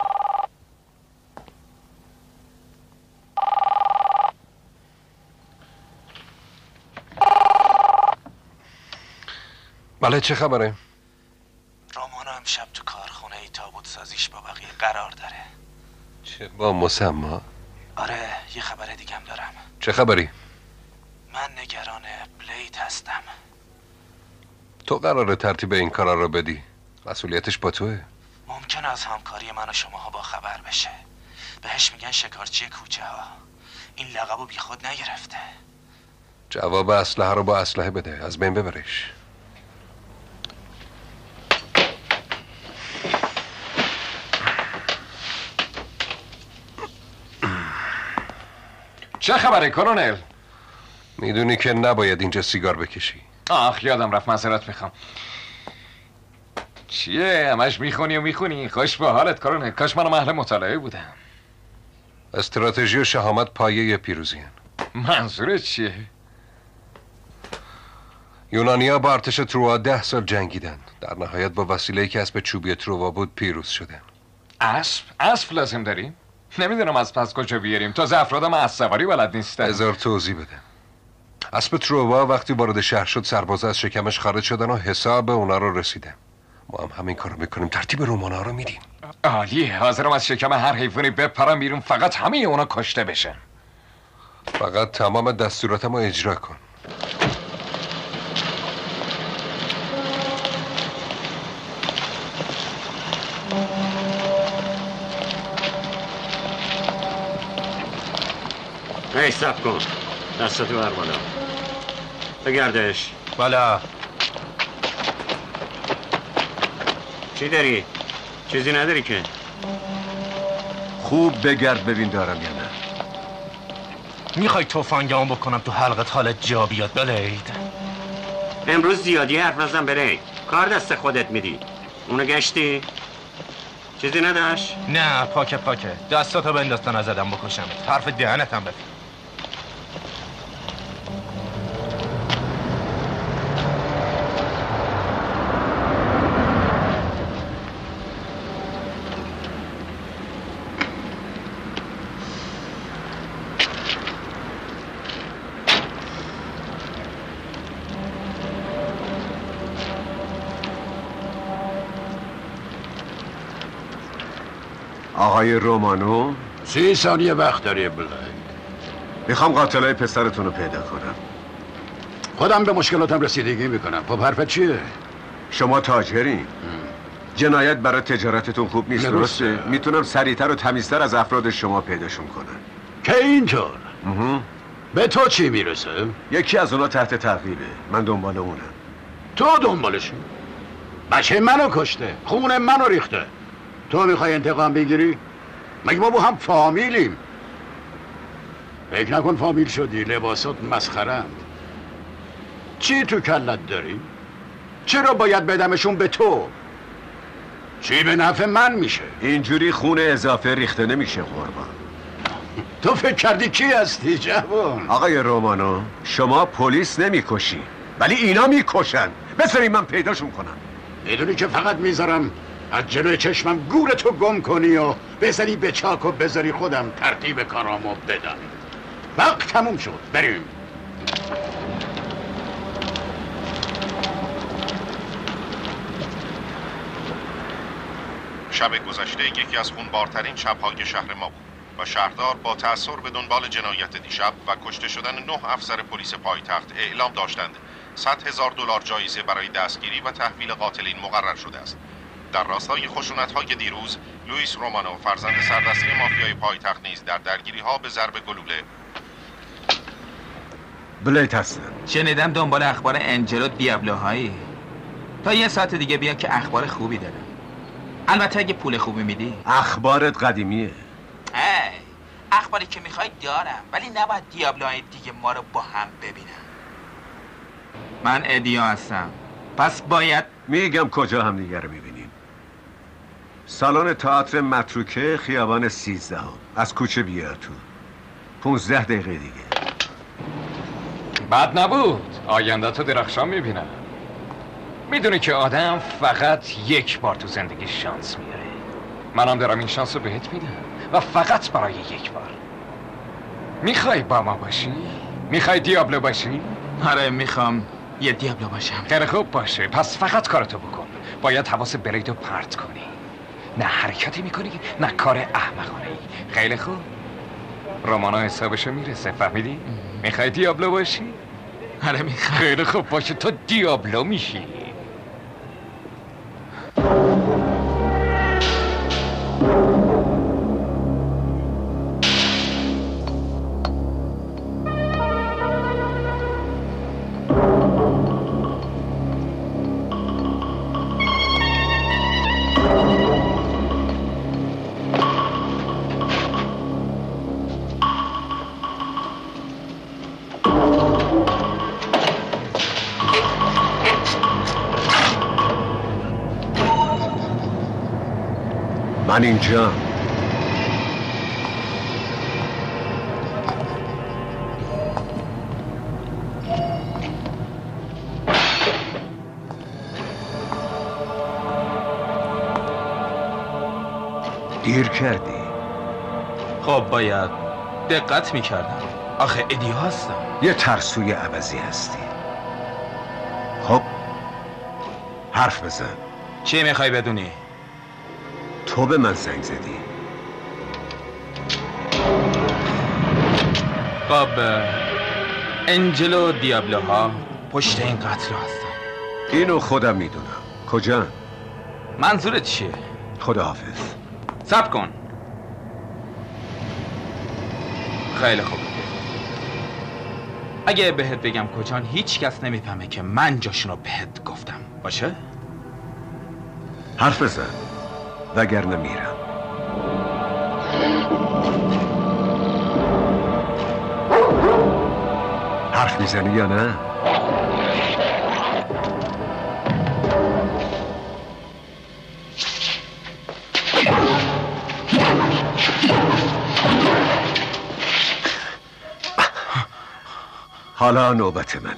بله چه خبره؟ رومانا امشب تو کارخونه ای تابوت سازیش با بقیه قرار داره. چه با مسما؟ آره یه خبر دیگم دارم. چه خبری؟ من نگران بلید هستم. تو قراره ترتیب این کارا رو بدی؟ مسئولیتش با توه. ممکنه از همکاری من و شماها با خبر بشه. بهش میگن شکارچی کوچه ها. این لقبو بی خود نگرفته. جواب اسلحه رو با اسلحه بده، از بین ببرش. چه خبره کلونل؟ میدونی که نباید اینجا سیگار بکشی. آخ یادم رفت، معذرت میخوام. چیه همش میخونی و میخونی؟ خوش به حالت کلونل. کاش منم اهل مطالعه بودم. استراتژی و شهامت پایه پیروزی هن. منظورت چیه؟ یونانیا با ارتش تروا ده سال جنگیدن، در نهایت با وسیله‌ای که اسب چوبی تروا بود پیروز شدن. اسب؟ اسب لازم داریم؟ نمیدونم از پس کجا بیاریم، تازه افرادم از سواری بلد نیستن. هزار توضیح بده. اسب تروا وقتی وارد شهر شد سربازا از شکمش خارج شدن و حساب اونا رو رسیدن. ما هم همین کارو میکنیم، ترتیب رومانا رو میدیم. عالیه، حاضرم از شکم هر حیوانی بپرم بیرون، فقط همه اونا کشته بشن. فقط تمام دستوراتمو اجرا کن. ای سب کن، دستتو بر بالا. بگردش. بالا. چی داری؟ چیزی نداری که؟ خوب بگرد ببین دارم یا نه. میخوای تفنگام بکنم تو حلقت حالت جا بیاد بلید؟ امروز زیادی حرف نزن بلید. کار دست خودت میدی. اونو گشتی؟ چیزی نداشت؟ نه پاکه پاکه. دستاتو بنداز تا نزدم بکشمت. حرف دهنت هم بفهم. آقای رومانو، سی ثانیه وقت داری بلند. میخوام قاتلای پسرتون رو پیدا کنم. خودم به مشکلاتم رسیدگی میکنم. خب حرفت چیه؟ شما تاجرین. جنایت برای تجارتتون خوب نیست، درسته؟ میتونم سریعتر و تمیزتر از افراد شما پیداشون کنم. که اینطور؟ به تو چی میرسه؟ یکی از اونا تحت تعقیبه. من دنبال اونم. تو دنبالشی؟ بچه منو کشته، خون منو ریخته. تو میخوای انتقام بگیری؟ مگه ما با هم فامیلیم؟ فکر نکن فامیل شدی. لباسات مسخرند. چی تو کلت داری؟ چرا باید بدمشون به تو؟ چی به نفع من میشه؟ اینجوری خون اضافه ریخته نمیشه قربان. تو فکر کردی کی هستی جوان؟ آقای رومانو، شما پلیس نمیکشی ولی اینا میکشن. بذاری من پیداشون کنم. میدونی که فقط میذارم از جلوی چشمم گورتو گم کنی و بذاری به چاک و بذاری خودم ترتیب کارامو بدم. وقت تموم شد. بریم. شب گذشته یکی از خونبارترین شب‌های شهر ما بود و شهردار با تأثیر به دنبال جنایت دیشب و کشته شدن نه افسر پلیس پایتخت اعلام داشتند صد هزار دلار جایزه برای دستگیری و تحویل قاتلین مقرر شده است. در راستای خشونت‌های دیروز، لوئیس رومانو فرزند سردسته مافیای پایتخت نیز در درگیری‌ها به ضرب گلوله بلیت هستم. شنیدم دنبال اخبار انجلو دیابلوهایی. تا یه ساعت دیگه بیا که اخبار خوبی دارم. البته اگه پول خوبی میدی. اخبارت قدیمیه. ای اخباری که میخوای دارم، ولی نباید دیابلوهای دیگه ما رو با هم ببینن. من ادیا هستم، پس باید میگم کجا هم دیگه رو میبینیم. سالن تئاتر متروکه، خیابان سیزده ها. از کوچه بیا تو. پونزده دقیقه دیگه. بد نبود. آینده تو درخشان میبینم. میدونی که آدم فقط یک بار تو زندگی شانس میاره. منم دارم این شانس رو بهت میدم و فقط برای یک بار. میخوای با ما باشی؟ میخوای دیابلو باشی؟ آره میخوام یه دیابلو باشم. خیلی خوب باشه، پس فقط کارتو بکن. باید حواس بلیدو پرت کنی. نه حرکتی میکنی نه کار احمقانه ای. خیلی خوب. رومانو حسابشو میرسه، فهمیدی؟ میخوای دیابلو باشی؟ آره میخوام. خیلی خوب باشه، تو دیابلو میشی. من اینجا. دیر کردی. خب باید دقت میکردم. آخه ادی هستم. یه ترسوی عوضی هستی. خب حرف بزن. چی میخوای بدونی؟ تو به من زنگ زدی. خب انجلو دیابلوها پشت این قتل هستن. اینو خودم میدونم. کجا؟ منظورت چیه؟ خداحافظ. صبر کن. خیلی خوب. اگه بهت بگم کجان هیچ کس نمیفهمه که من جاشونو بهت گفتم. باشه؟ حرف بزن وگرنه میرم. حرف میزنی یا نه؟ حالا نوبت منه.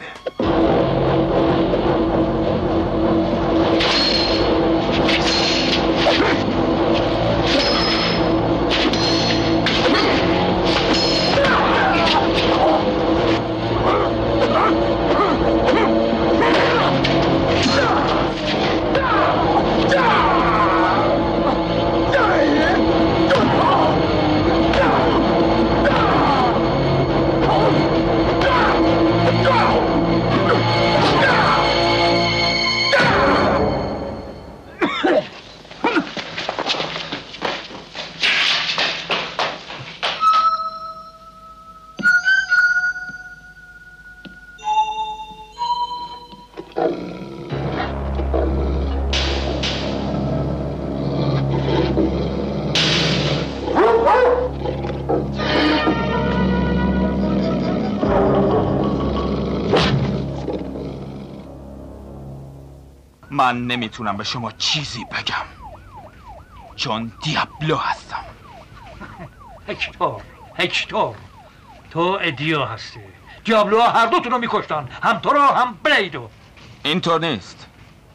من نمیتونم به شما چیزی بگم چون دیابلو هستم. هکتور هکتور تو ادیا هستی. دیابلو ها هر دوتون رو میکشتن، هم تو رو هم بلیدو. اینطور نیست.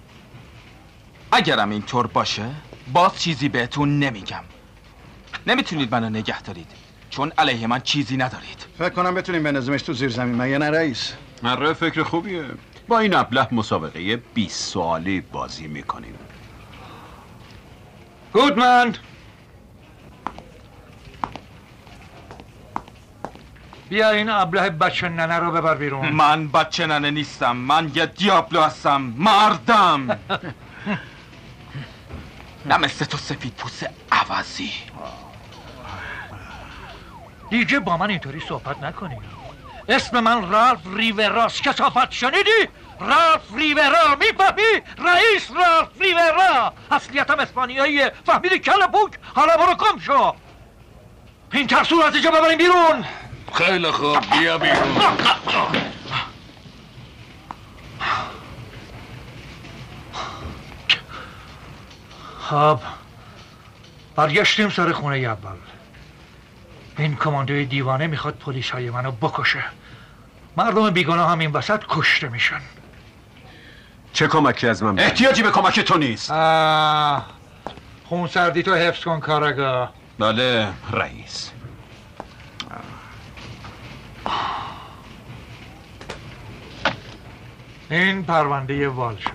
اگرم اینطور باشه باز چیزی بهتون نمیگم. نمیتونید منو نگه دارید چون علیه من چیزی ندارید. فکر کنم بتونیم بنازیمش تو زیر زمین، مگه نه رئیس؟ آره فکر خوبیه. با این ابله مسابقه بیست سالی بازی میکنیم. گودمن بیا این ابله بچه ننه رو ببر بیرون. من بچه ننه نیستم، من یه دیابلو هستم، مردم. نه مثل تو سفید پوست عوضی. دیگه با من اینطوری صحبت نکنی. اسم من رالف ریوراست. کثافت شنیدی؟ رالف ریورا، میفهمی؟ رئیس رالف ریورا. اصلیتم اسپانیاییه، فهمیدی کله پوک؟ حالا برو کم شو. این ترسو رو از اینجا ببریم بیرون. خیلی خوب بیا بیرون. خب برگشتیم سر خونه اول. این کماندوی دیوانه میخواد پلیس های منو بکشه. مردم بیگناه هم این وسط کشته میشن. چه کمکی از من؟ احتیاجی به کمک تو نیست. خون سردی تو حفظ کن کارگاه. بله رئیس. این پرونده والشه.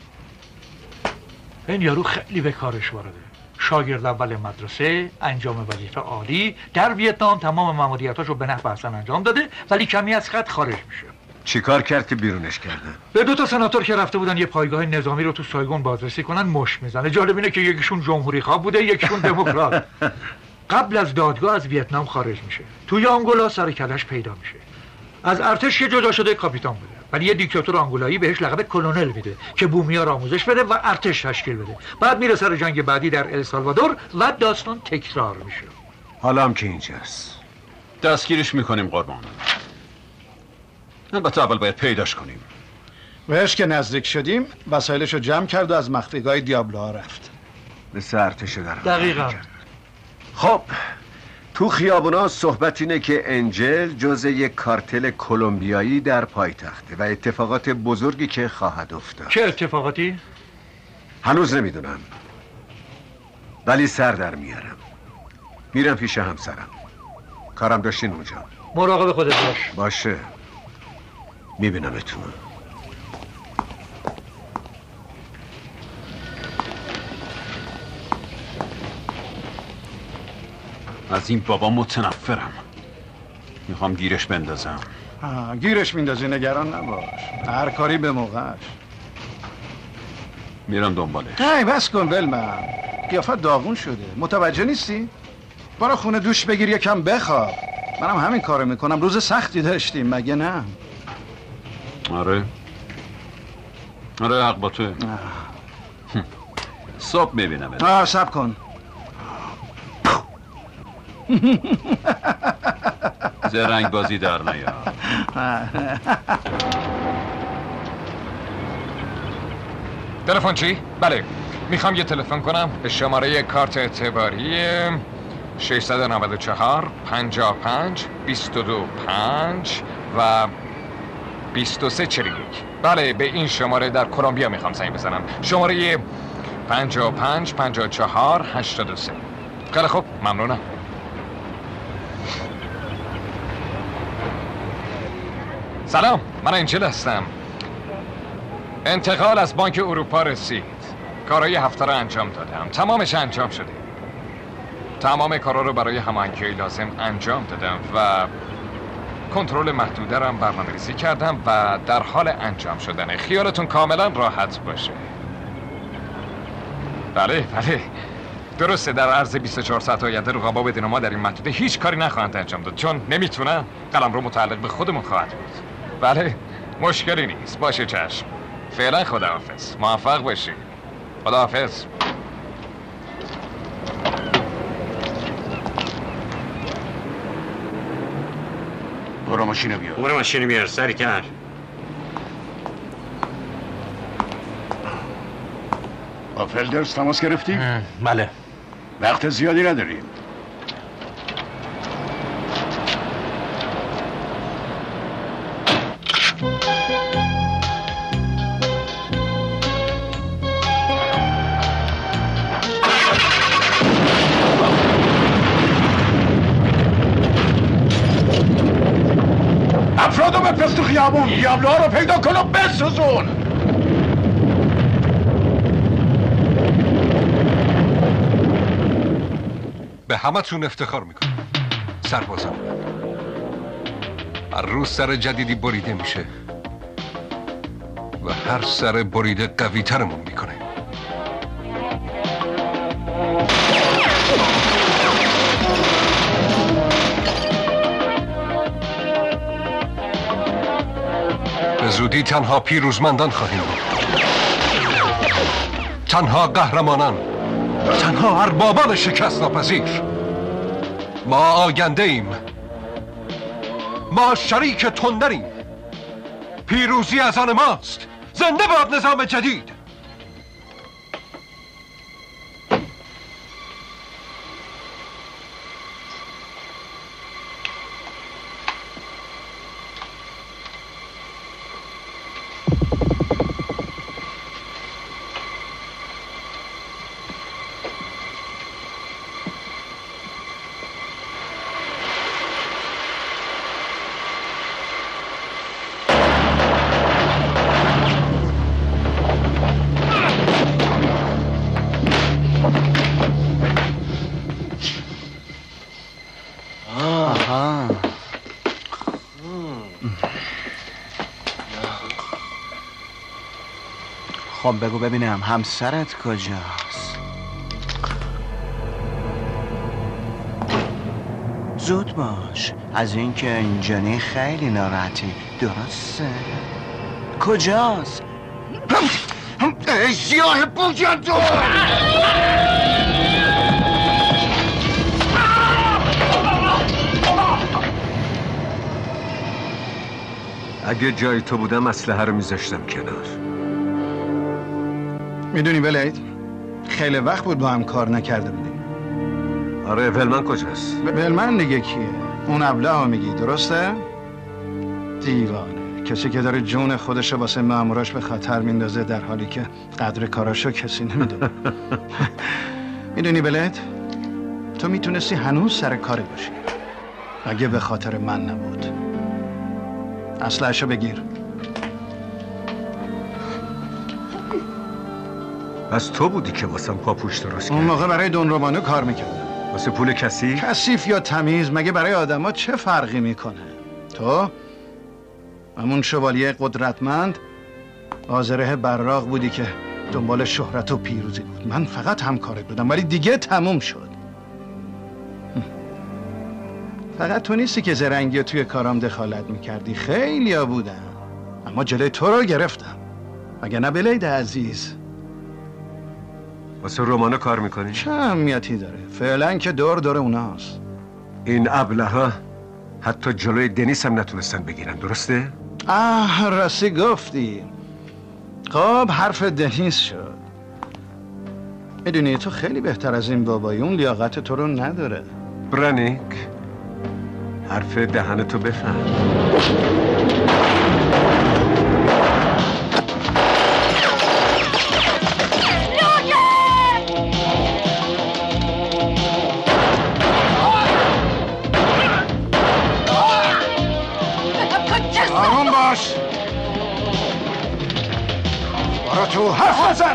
این یارو خیلی به کارش وارده. شاگرد اول مدرسه، انجام وظیفه عالی، در ویتنام تمام ماموریتاشو به نحو احسن انجام داده ولی کمی از خط خارج میشه. چیکار کرد که بیرونش کردن؟ به دو تا سناتور که رفته بودن یه پایگاه نظامی رو تو سایگون بازرسی کنن مشت میزنه. جالب اینه که یکیشون جمهوری خواه بوده، یکیشون دموکرات. قبل از دادگاه از ویتنام خارج میشه. توی آنگولا سر کلش پیدا میشه. از ارتش که جدا شده کاپیتان بوده. ولی یه دیکتاتور آنگولایی بهش لقب کلونل میده که بومیا را آموزش بده و ارتش تشکیل بده. بعد میره سر جنگ بعدی در السالوادور و داستان تکرار میشه. حالا هم که اینجاست دستگیرش میکنیم قربان. البته اول باید پیداش کنیم. بهش که نزدیک شدیم وسایلشو جمع کرد و از مخفیگاه دیابلوها رفت. مثل ارتش در دقیقاً. خب تو خیابونا صحبت اینه که انجل جزء یک کارتل کلمبیایی در پایتخته و اتفاقات بزرگی که خواهد افتاد. چه اتفاقاتی؟ هنوز نمیدونم ولی سر در میارم. میرم پیش همسرم. کارم داشتین اونجا. مراقب خودت باش. باشه میبینمتون. از این بابا متنفرم. میخوام گیرش بندازم. آه، گیرش میندازی نگران نباش. هر کاری به موقعش. میرم دنبالش. نه بس کن ولمن. قیافت داغون شده. متوجه نیستی؟ برو خونه دوش بگیر یکم بخواب. منم همین کارو میکنم. روز سختی داشتیم مگه نه؟ آره آره حق با توه. صبح میبینم. آه صبر کن. زرنگ بازی در نیا. تلفن چی؟ بله میخوام یه تلفن کنم به شماره کارت اعتباری ششصد و نود و چهار پنجاه و پنج بیست و دو پنج و بیست و سه چهل و یک. بله به این شماره در کلمبیا میخوام زنگ بزنم. شماره پنجاه و پنج پنجاه و چهار هشتاد و سه. خیلی خوب ممنونم. سلام من انجل هستم. انتقال از بانک اروپا رسید. کارهای هفته رو انجام دادم. تمامش انجام شده. تمام کارا رو برای هماهنگی لازم انجام دادم و کنترل محدوده رو هم برنامه‌ریزی کردم و در حال انجام شدنه. خیالتون کاملا راحت باشه. بله بله درسته در عرض بیست و چهار ساعت آینده رقبا بدین ما در این محدوده هیچ کاری نخواهند انجام داد چون نمیتونن. قلم رو متعلق به خودمون خواهد بود. بله مشکلی نیست. باشه چشم. فعلا خداحافظ. موفق باشی. خداحافظ. برو ماشینو بیار. برو ماشینو بیار سریع‌تر. با فلدرز تماس گرفتی؟ بله. وقت زیادی نداریم. افرادو بفرست تو خیابون. دیابلوها رو پیدا کن و بسوزون. به همتون افتخار میکنم سربازم. هر روز سر جدیدی بریده میشه و هر سر بریده قوی ترمون میکنه. به زودی تنها پیروزمندان خواهیم بود. تنها قهرمانان، تنها اربابان شکست ناپذیر. ما آینده ایم. ما شریک تندریم. پیروزی از آن ماست. زنده باد نظام جدید. خب بگو ببینم همسرت کجاست؟ زود باش از اینکه اینجانی خیلی ناراحتی. درسته؟ کجاست؟ ای سیاه بوجندو! اگه جای تو بودم اسلحه رو میذاشتم کنار. میدونی بلید خیلی وقت بود با هم کار نکرده بودیم. آره ولمن کجاست؟ ولمن دیگه کیه؟ اون ابله ها میگی درسته؟ دیوانه، کسی که داره جون خودشو واسه ماموراش به خطر میندازه در حالی که قدر کاراشو کسی نمیدونه. میدونی بلید تو میتونستی هنوز سر کاری باشی اگه به خاطر من نبود. اسلحه‌شو بگیر. از تو بودی که واسم پاپوش درست کردی. اون موقع برای دونروبانو کار میکردم. واسه پول کثیف؟ کثیف یا تمیز مگه برای آدما چه فرقی میکنه؟ تو همون شوالیه قدرتمند آذره براق بودی که دنبال شهرت و پیروزی بود. من فقط همکارت بودم ولی دیگه تموم شد. فقط تو نیستی که زرنگی و توی کارام دخالت میکردی، خیلی ها بودن، اما جلوی تو رو گرفتم. مگه نه بلید عزیز؟ واسه رومانو کار میکنی؟ چه اهمیتی داره؟ فعلا که دور دور اوناست. این ابله‌ها حتی جلوی دنیس هم نتونستن بگیرن، درسته؟ آه راستی گفتی. خب حرف دنیس شد. میدونی تو خیلی بهتر از این بابایون لیاقت تو رو نداره. برانیک حرف دهن تو بفهم. آروم باش. برو تو حرف نزن.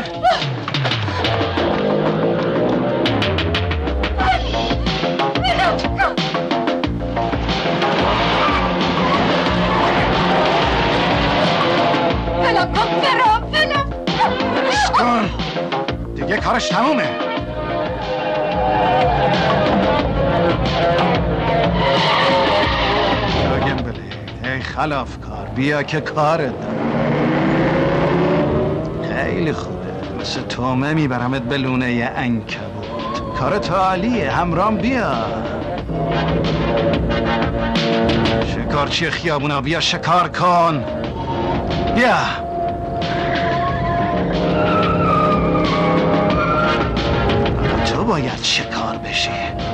فلم کن فرام فلم کن دیگه کارش تمومه. لاگن بله ای خلاف کار بیا که کارت دارم. خیلی خوبه مثل تومه میبرمت به لونه عنکبوت. کارت عالیه همرام بیا. شکارچی خیابونا بیا شکار کن بیا. تو باید شکار بشی.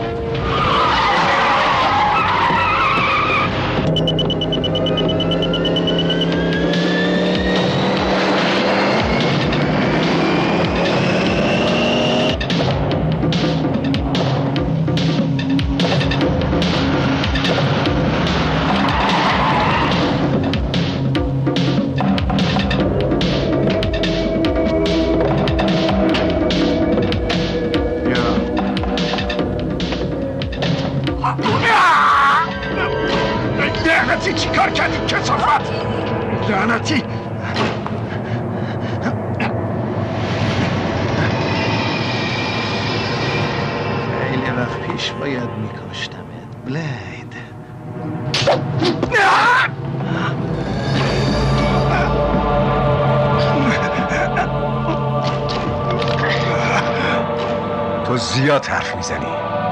لعنتی چی کار کردی کثافت؟ لعنتی خیلی وقت پیش باید میکشتمت بلید. تو زیاد حرف میزنی.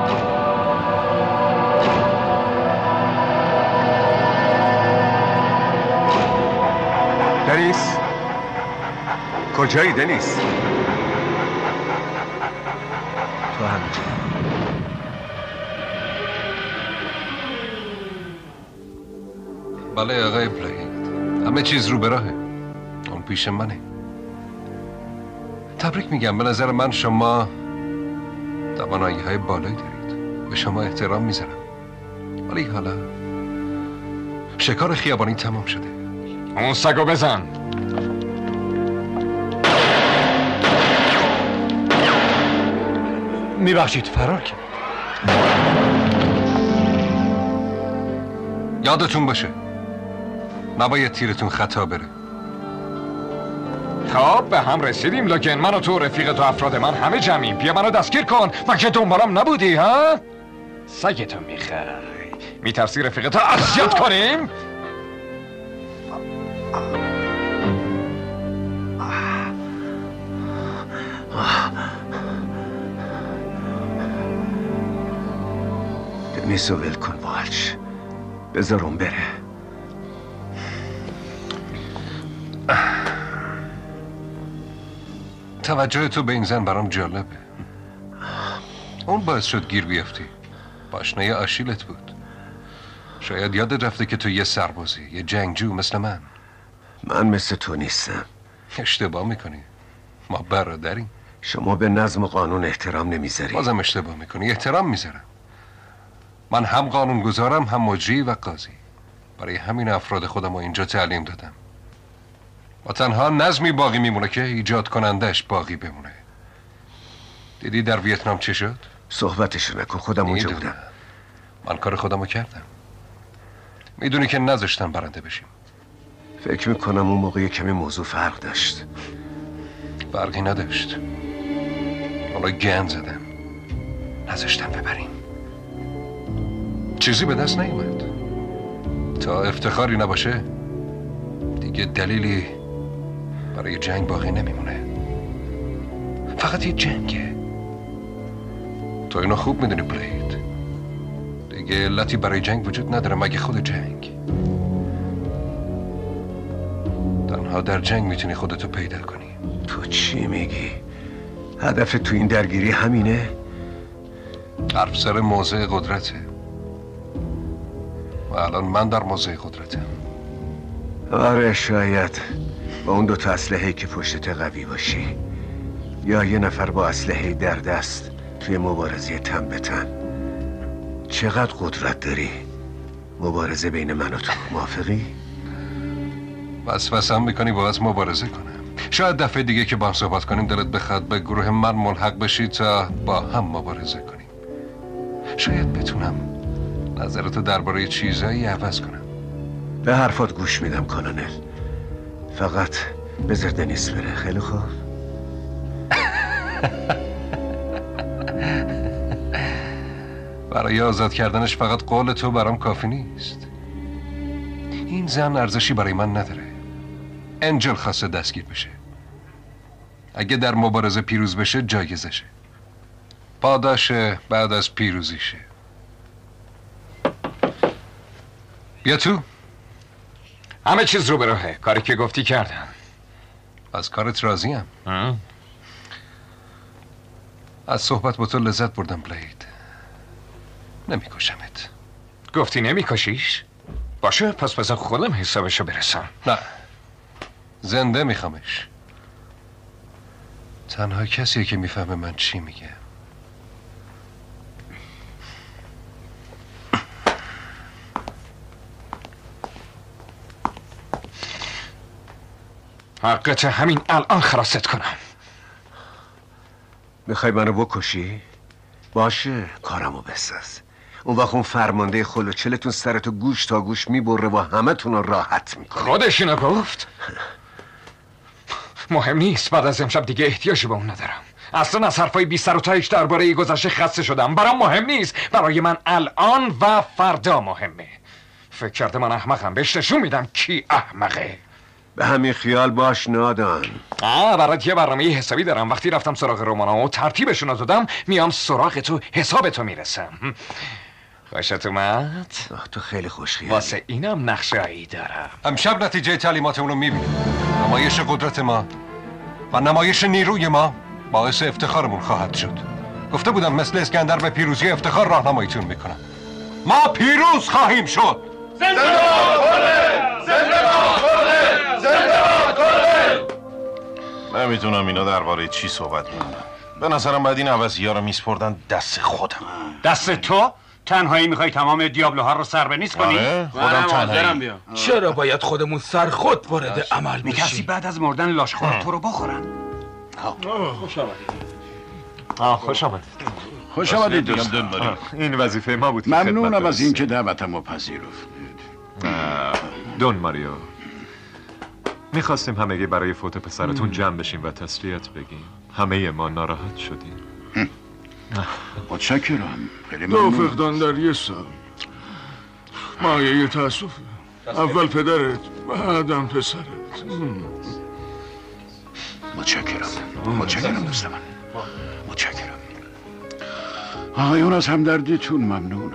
دنیس کجایی دنیس؟ تو همینجا. بله آقای بلید، همه چیز رو به راهه. اون پیش منه. تبریک میگم، به نظر من شما توانایی های بالایی دارید، به شما احترام میذارم. ولی حالا شکار خیابانی تمام شده. اون سگو بزن. میبخشید فرار کرد. یادتون باشه نباید تیرتون خطا بره. خب به هم رسیدیم لکن من و تو رفیق تو افراد من همه جمعیم. بیا منو دستگیر کن. مگه دنبالم نبودی ها؟ سگتو میخوای میترسی رفیق تو اذیت کنیم؟ دنیسو ول کن والچ، بذار اون بره. توجه تو به این زن برام جالبه. اون باعث شد گیر بیافتی. پاشنه آشیلت بود. شاید یادت رفته که تو یه سربازی، یه جنگجو مثل من. من مثل تو نیستم. اشتباه میکنی. ما برادریم. شما به نظم و قانون احترام نمیذاری. بازم اشتباه میکنی. احترام میذارم. من هم قانون گذارم، هم مجری و قاضی. برای همین افراد خودم رو اینجا تعلیم دادم. و تنها نظمی باقی میمونه که ایجاد کنندش باقی بمونه. دیدی در ویتنام چه شد؟ صحبتشو نکن، خودم اونجا بودم. من کار خودم رو کردم. میدونی که نذاشتن برنده بشیم. فکر میکنم اون موقع کمی موضوع فرق داشت. فرقی نداشت. حالا گند زدم، نذاشتن ببریم. چیزی به دست نیومد. تا افتخاری نباشه دیگه دلیلی برای جنگ باقی نمیمونه. فقط یه جنگه. تو اینو خوب میدونی بلید. دیگه علتی برای جنگ وجود نداره مگه خود جنگ. تنها در جنگ میتونی خودتو پیدا کنی. تو چی میگی؟ هدف تو این درگیری همینه؟ حرف سر موضع قدرته و الان من در موضع قدرتم. آره شاید با اون دوتا اسلحه‌ای که پشتت قوی باشی یا یه نفر با اسلحه‌ای در دست توی مبارزه تن به تن. چقدر قدرت داری؟ مبارزه بین من و تو موافقی؟ وسوسه هم میکنی باید مبارزه کنم. شاید دفعه دیگه که با هم صحبت کنیم دلت بخواد به گروه من ملحق بشی تا با هم مبارزه کنیم. شاید بتونم نظرتو درباره چیزایی عوض کنم. به حرفات گوش میدم کانونل. فقط بذار دنیس بره. خیلی خوب. برای آزاد کردنش فقط قول تو برام کافی نیست. این زن ارزشی برای من نداره. انجل خواسته دستگیر بشه. اگه در مبارزه پیروز بشه جایزشه. پاداش بعد از پیروزیشه. بیا تو. همه چیز رو به راهه. کاری که گفتی کردم. از کارت راضیم. از صحبت با تو لذت بردم بلید. نمیکشمت. گفتی نمیکشیش؟ باشه پس بذار خودم حسابشو برسم. نه زنده میخوامش. تنها کسیه که میفهمه من چی میگه. حقیقت همین الان خلاصت کنم. میخوای منو بکشی؟ باشه کارمو بساز. اون وقت اون فرمانده خلوچلتون سرتو گوش تا گوش میبره و همه تون رو راحت میکنه. خودش اینو گفت؟ مهم نیست. بعد از امشب دیگه احتیاجی به اون ندارم. اصلا از حرفای بی سر و تهش درباره گذشته خسته شدم. برام مهم نیست. برای من الان و فردا مهمه. فکر کرده من احمقم. بهش نشون میدم کی احمقه. به همین خیال باش نادان. آه برات یه برنامه حسابی دارم. وقتی رفتم سراغ رومانا و ترتیبشون رو دادم میام سراغ تو حساب تو میرسم. خوشت اومد؟ تو خیلی خوشخیالی. واسه اینم نقشه‌ای دارم. امشب نتیجه تعلیمات اونو میبینیم. نمایش قدرت ما و نمایش نیروی ما باعث افتخارمون خواهد شد. گفته بودم مثل اسکندر به پیروزی افتخار راهنماییتون میکنم. ما پیروز خواهیم شد. زنده باد زنده باد زنده باد. نمیتونم اینا درباره چی صحبت کنم. به نظرم بعد این عوضی‌ها رو میسپردن دست خودم. دست تو؟ تنهایی میخوای تمام دیابلوها رو سر به نیست کنی؟ آره خودم تنهایی. چرا باید خودمون سر خود وارد عمل بشیم؟ میترسی بعد از مردن لاشخور تو رو بخورن. خوش آمدید. آه خوش آمدید. خوش آمدید دوستان. این وظیفه ما بود. ممنونم از اینکه دعوتمو پذیرفتید. دون ماریو، میخواستیم همگی برای فوت پسرتون جمع بشیم و تسلیت بگیم. همه ما ناراحت شدیم. متشکرم. خیلی دو ممنون. فقدان در یه سال مایه تأسفه. اول پدرت بعدم پسرت. متشکرم. متشکرم دوست من. متشکرم. آقایون از همدردیتون ممنونم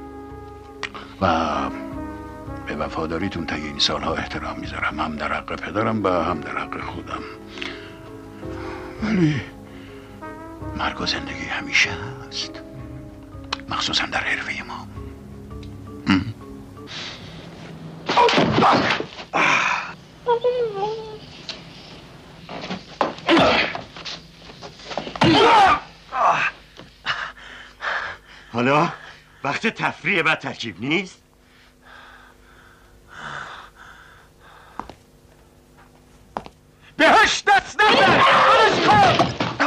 و به وفاداریتون طی این سالها احترام میذارم، هم در حق پدرم و هم در حق خودم. ولی مرگ و زندگی همیشه هست، مخصوصا در حرفه ما. حالا وقت تفریح و ترکیب نیست؟ بهش دست نزن! برش کن!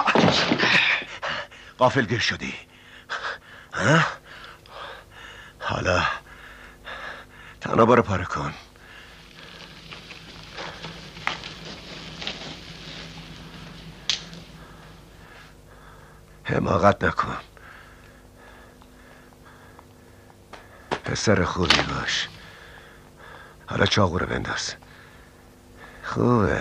غافلگیر شدی. ها؟ حالا تنها برو پاره کن. حماقت نکن. پسر خوبی باش. حالا چاقو رو بنداز. خوبه.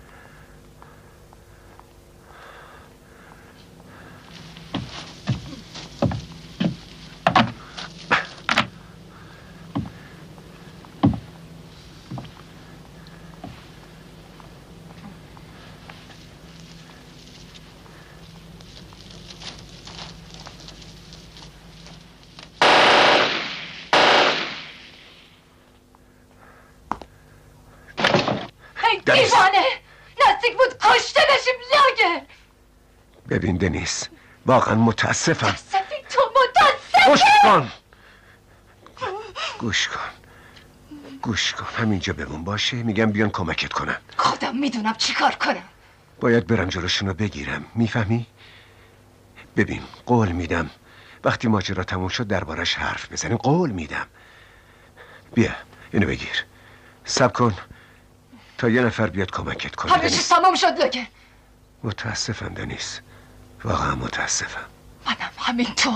دیوانه نزدیک بود کشته بشیم لاگه. ببین دنیس، واقعا متاسفم. متاسفی تو متاسفی. گوش کن گوش کن گوش کن همینجا بمون باشه. میگم بیان کمکت کنن. خودم میدونم چی کار کنم. باید برم جلوشونو بگیرم. میفهمی؟ ببین قول میدم وقتی ماجرا تموم شد دربارش حرف بزنیم. قول میدم. بیا اینو بگیر. صبر کن تا یه نفر بیاد کمکت کنه. همه چیز تمام شد لاگه. متاسفم دنیس، واقعا متاسفم. منم همینطور.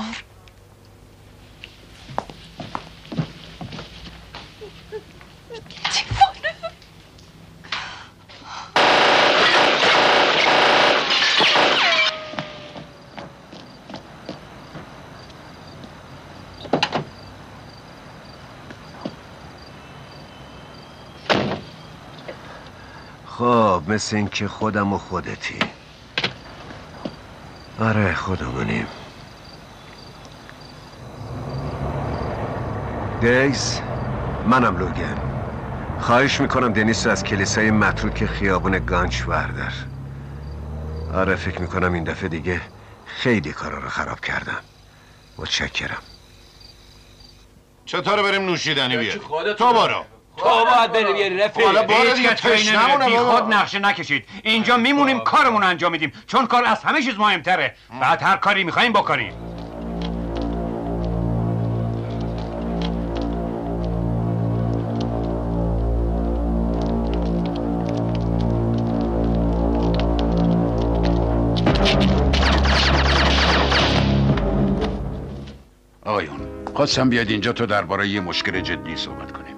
خب مثل این که خودم و خودتی. آره خودمونیم. دیز، منم لوگن. خواهش میکنم دنیس رو از کلیسای متروک خیابون گانچ بردار. آره فکر میکنم این دفعه دیگه خیلی کارا رو خراب کردم. متشکرم. چطور بریم نوشیدنی بیار؟ تو برو. تو باید بری بیاری رفیق. حالا باره دیگه تشنمونه بی بابا. خود نقشه نکشید. اینجا میمونیم کارمون انجام میدیم چون کار از همه چیز مهمتره. بعد هر کاری میخوایم بکنیم. آقایون خواستم بیاد اینجا تو درباره یه مشکل جدی صحبت کنیم.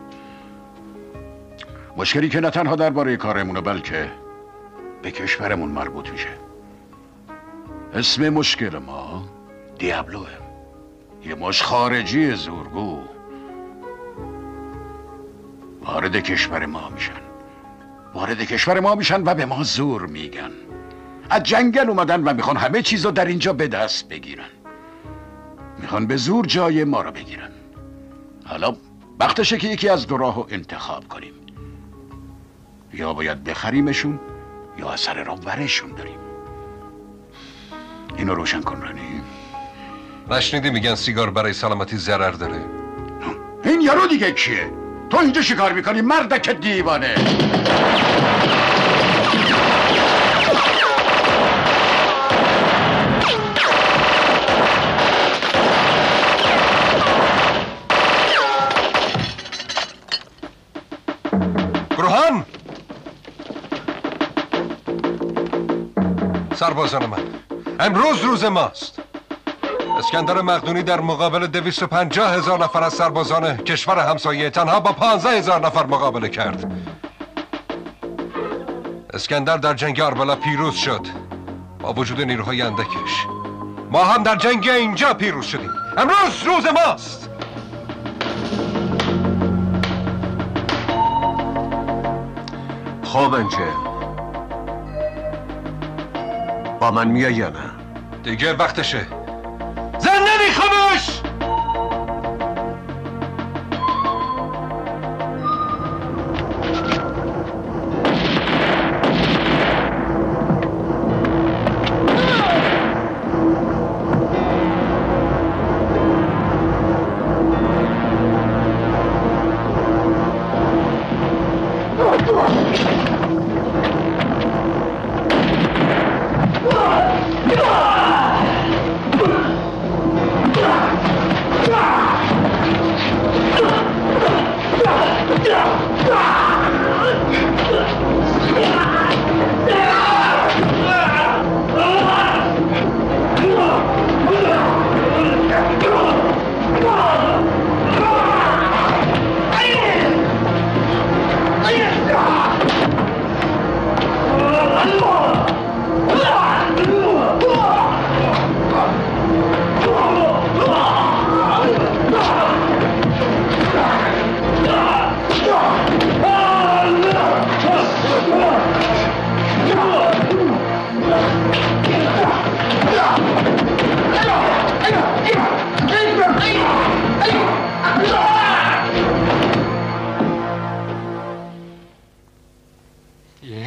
مشکلی که نه تنها درباره کارمونه بلکه به کشورمون مربوط میشه. اسم مشکل ما دیابلوه. یه مش خارجی زورگو وارد کشور ما میشن. وارد کشور ما میشن و به ما زور میگن. از جنگل اومدن و میخوان همه چیز رو در اینجا به دست بگیرن. میخوان به زور جای ما رو بگیرن. حالا وقتشه که یکی از دو راهو انتخاب کنیم. یا باید بخریمشون یا از سر راه ورشون داریم. اینو روشن کن رانی. نشنیدی میگن سیگار برای سلامتی ضرر داره؟ این یارو دیگه کیه؟ تو اینجا شکار میکنی مردک دیوانه. گروهان سربازان من، امروز روز ماست. اسکندر مقدونی در مقابل دویست و پنجاه هزار نفر از سربازان کشور همسایه تنها با پانزده هزار نفر مقابله کرد. اسکندر در جنگ آربلا پیروز شد با وجود نیروهای اندکش. ما هم در جنگ اینجا پیروز شدیم. امروز روز ماست. خب انجل با من میای یا نه؟ دیگه وقتشه. زنده خاموش.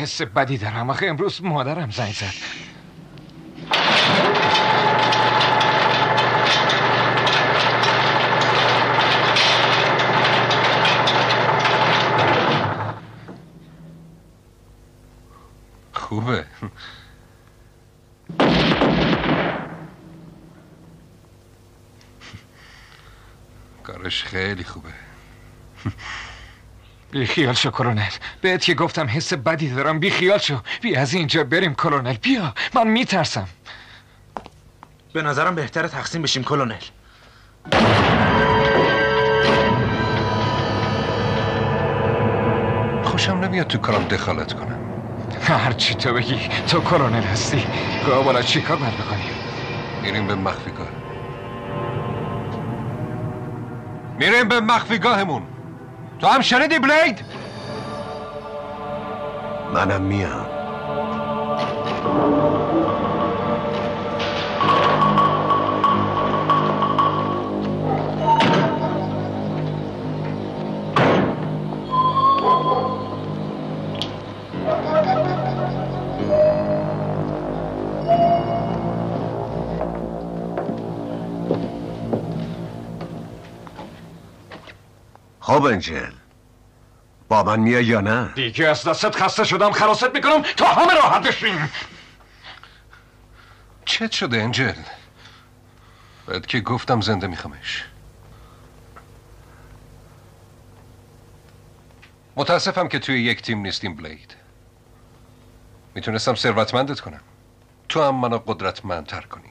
حس بدی دارم. آخه امروز مادرم زنگ زد. خوبه. کارش خیلی خوبه. بی خیال شو کلونل. بهت که گفتم حس بدی دارم. بی خیال شو. بی از اینجا بریم کلونل. بیا. من میترسم. به نظرم بهتره تقسیم بشیم کلونل. خوشم نمیاد تو کارم دخالت کنم. هر چی تو بگی. تو کلونل هستی. گاه بالا چی کار باید بکنیم؟ میریم به مخفیگاه. میریم به مخفیگاهمون. تو هم شنیدی بلید؟ منم میام. خب انجل، با من میای یا نه؟ دیگه از دستت خسته شدم. خلاصت میکنم تا همه راحت بشیم. چت شده انجل؟ بعد که گفتم زنده میخوامش. متاسفم که توی یک تیم نیستیم بلید. میتونستم ثروتمندت کنم. تو هم منو قدرتمندتر کنی.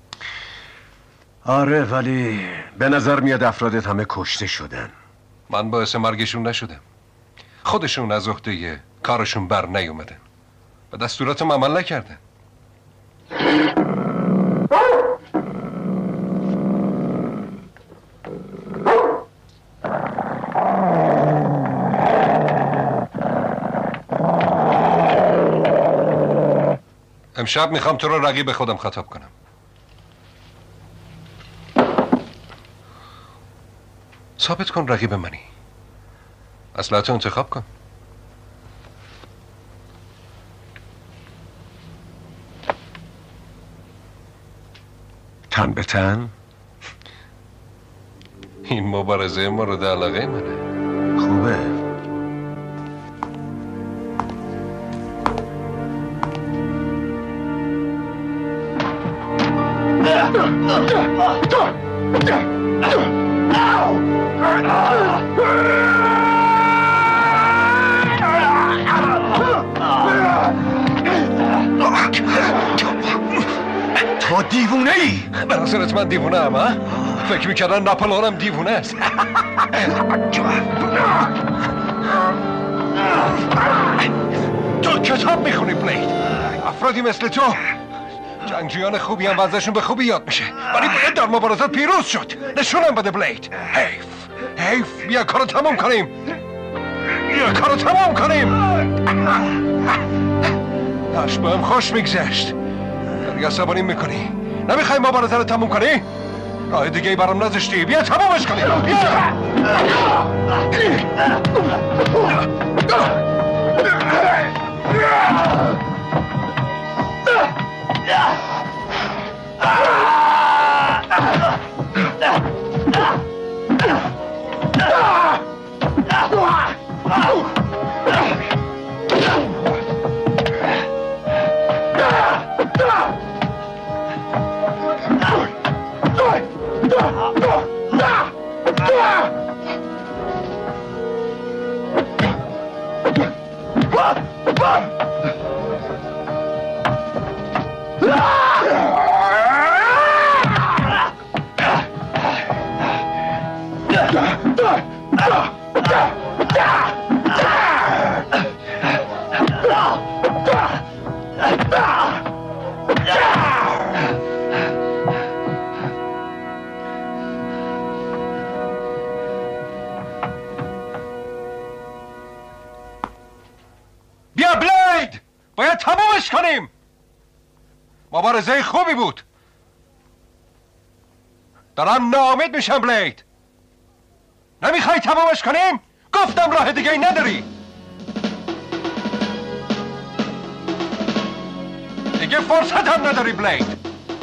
آره ولی به نظر میاد افرادت همه کشته شدن. من باعث مرگشون نشدم. خودشون از عهده کارشون بر نیومدن و دستوراتم عمل نکردن. امشب میخوام تو رو رقیب خودم خطاب کنم. ثابت کن رقیب منی. اسلحه‌تو انتخاب کن. تن به تن؟ این مبارزه مورد علاقه منه. خوبه. تو دیوونه ای؟ به نظرت من دیوونه ام ها؟ فکر میکردن ناپلئونم دیوونه است. تو کتاب میخونی بلید. افرادی مثل تو جنگجویان خوبی هم وضعشون به خوبی یاد میشه، ولی باید در مبارزات پیروز شد. نشونم بده بلید. حیف حیف. بیا کارو تموم کنیم. بیا کارو تموم کنیم. داشت بهم خوش میگذشت. داری عصبانی میکنی. نمیخوای مبارزه رو تموم کنی؟ راه دیگه ای برام نذاشتی. بیا تمومش کنی. بیا. بیا بلید. باید تمومش کنیم. مبارزه خوبی بود. دارم ناامید میشم بلید. نمیخوای تمومش کنیم؟ گفتم راه دیگه ای نداری. دیگه فرصت هم نداری بلید.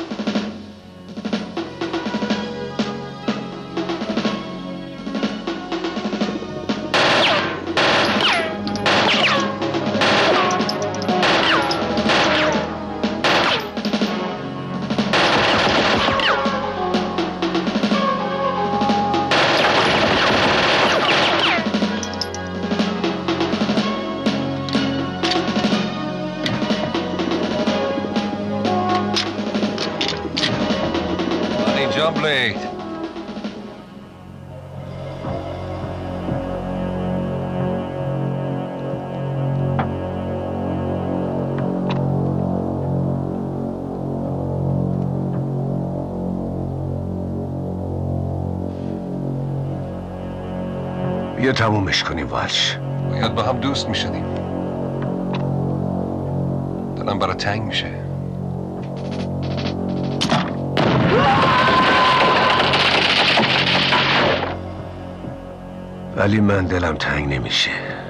بلید بیا تمومش کنیم والش. باید با هم دوست میشدیم. دلم برای تنگ میشه. ولی من دلم تنگ نمیشه.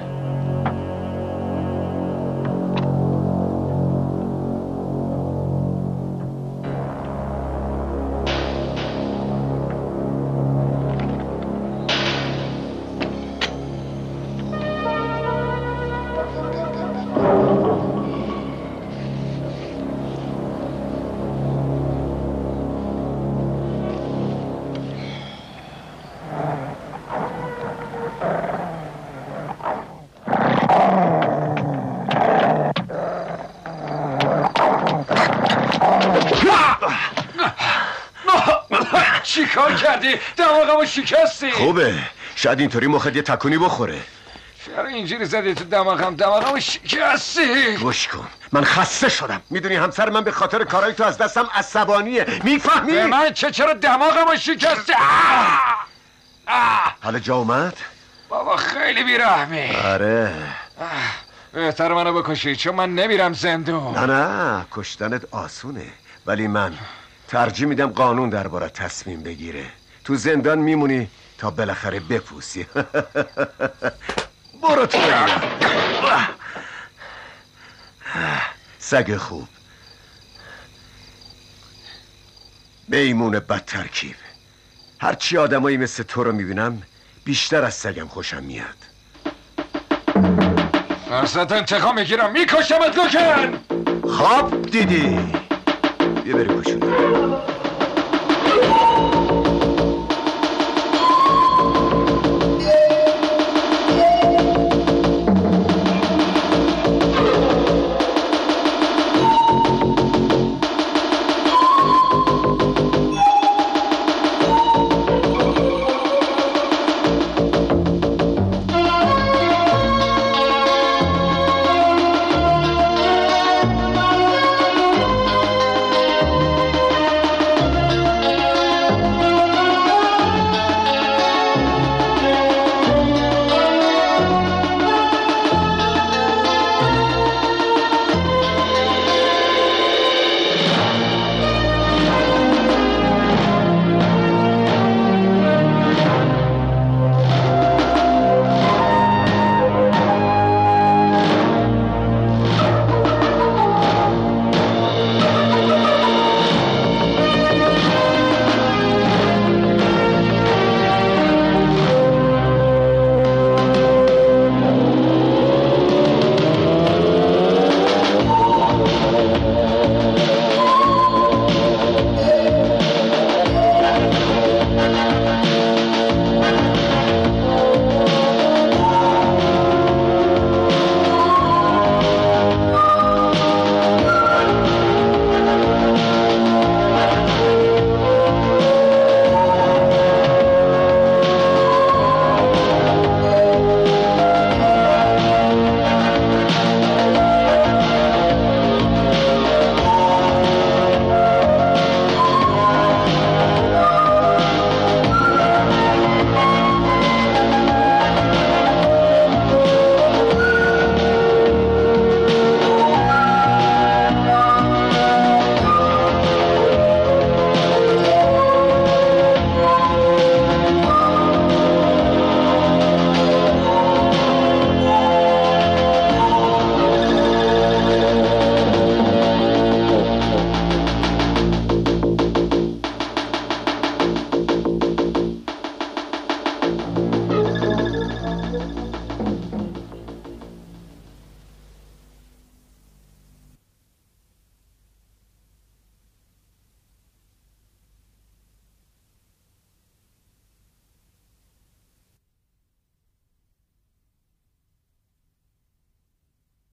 چیکار کردی؟ دماغمو شکستی. خوبه، شاید اینطوری مخت یه تکونی بخوره. چرا اینجوری زدی تو دماغم؟ دماغمو شکستی. گوش کن، من خسته شدم. میدونی همسر من به خاطر کارهای تو از دستم عصبانیه. میفهمی؟ به من چه؟ چرا دماغمو شکستی؟ حالا جا اومد؟ بابا خیلی بیرحمی. آره. بهتر منو بکشی چون من نمیرم زندون. نه نه، کشتنت آسونه، ولی من ترجیح میدم قانون درباره تصمیم بگیره. تو زندان میمونی تا بالاخره بپوسی. برو تو بگیرم. سگ خوب، میمون بد ترکیب. هرچی آدمایی مثل تو رو میبینم بیشتر از سگم خوشم میاد. ازت انتقام میگیرم، میکشمت لوکن. خواب دیدی. بیا بریم باشون.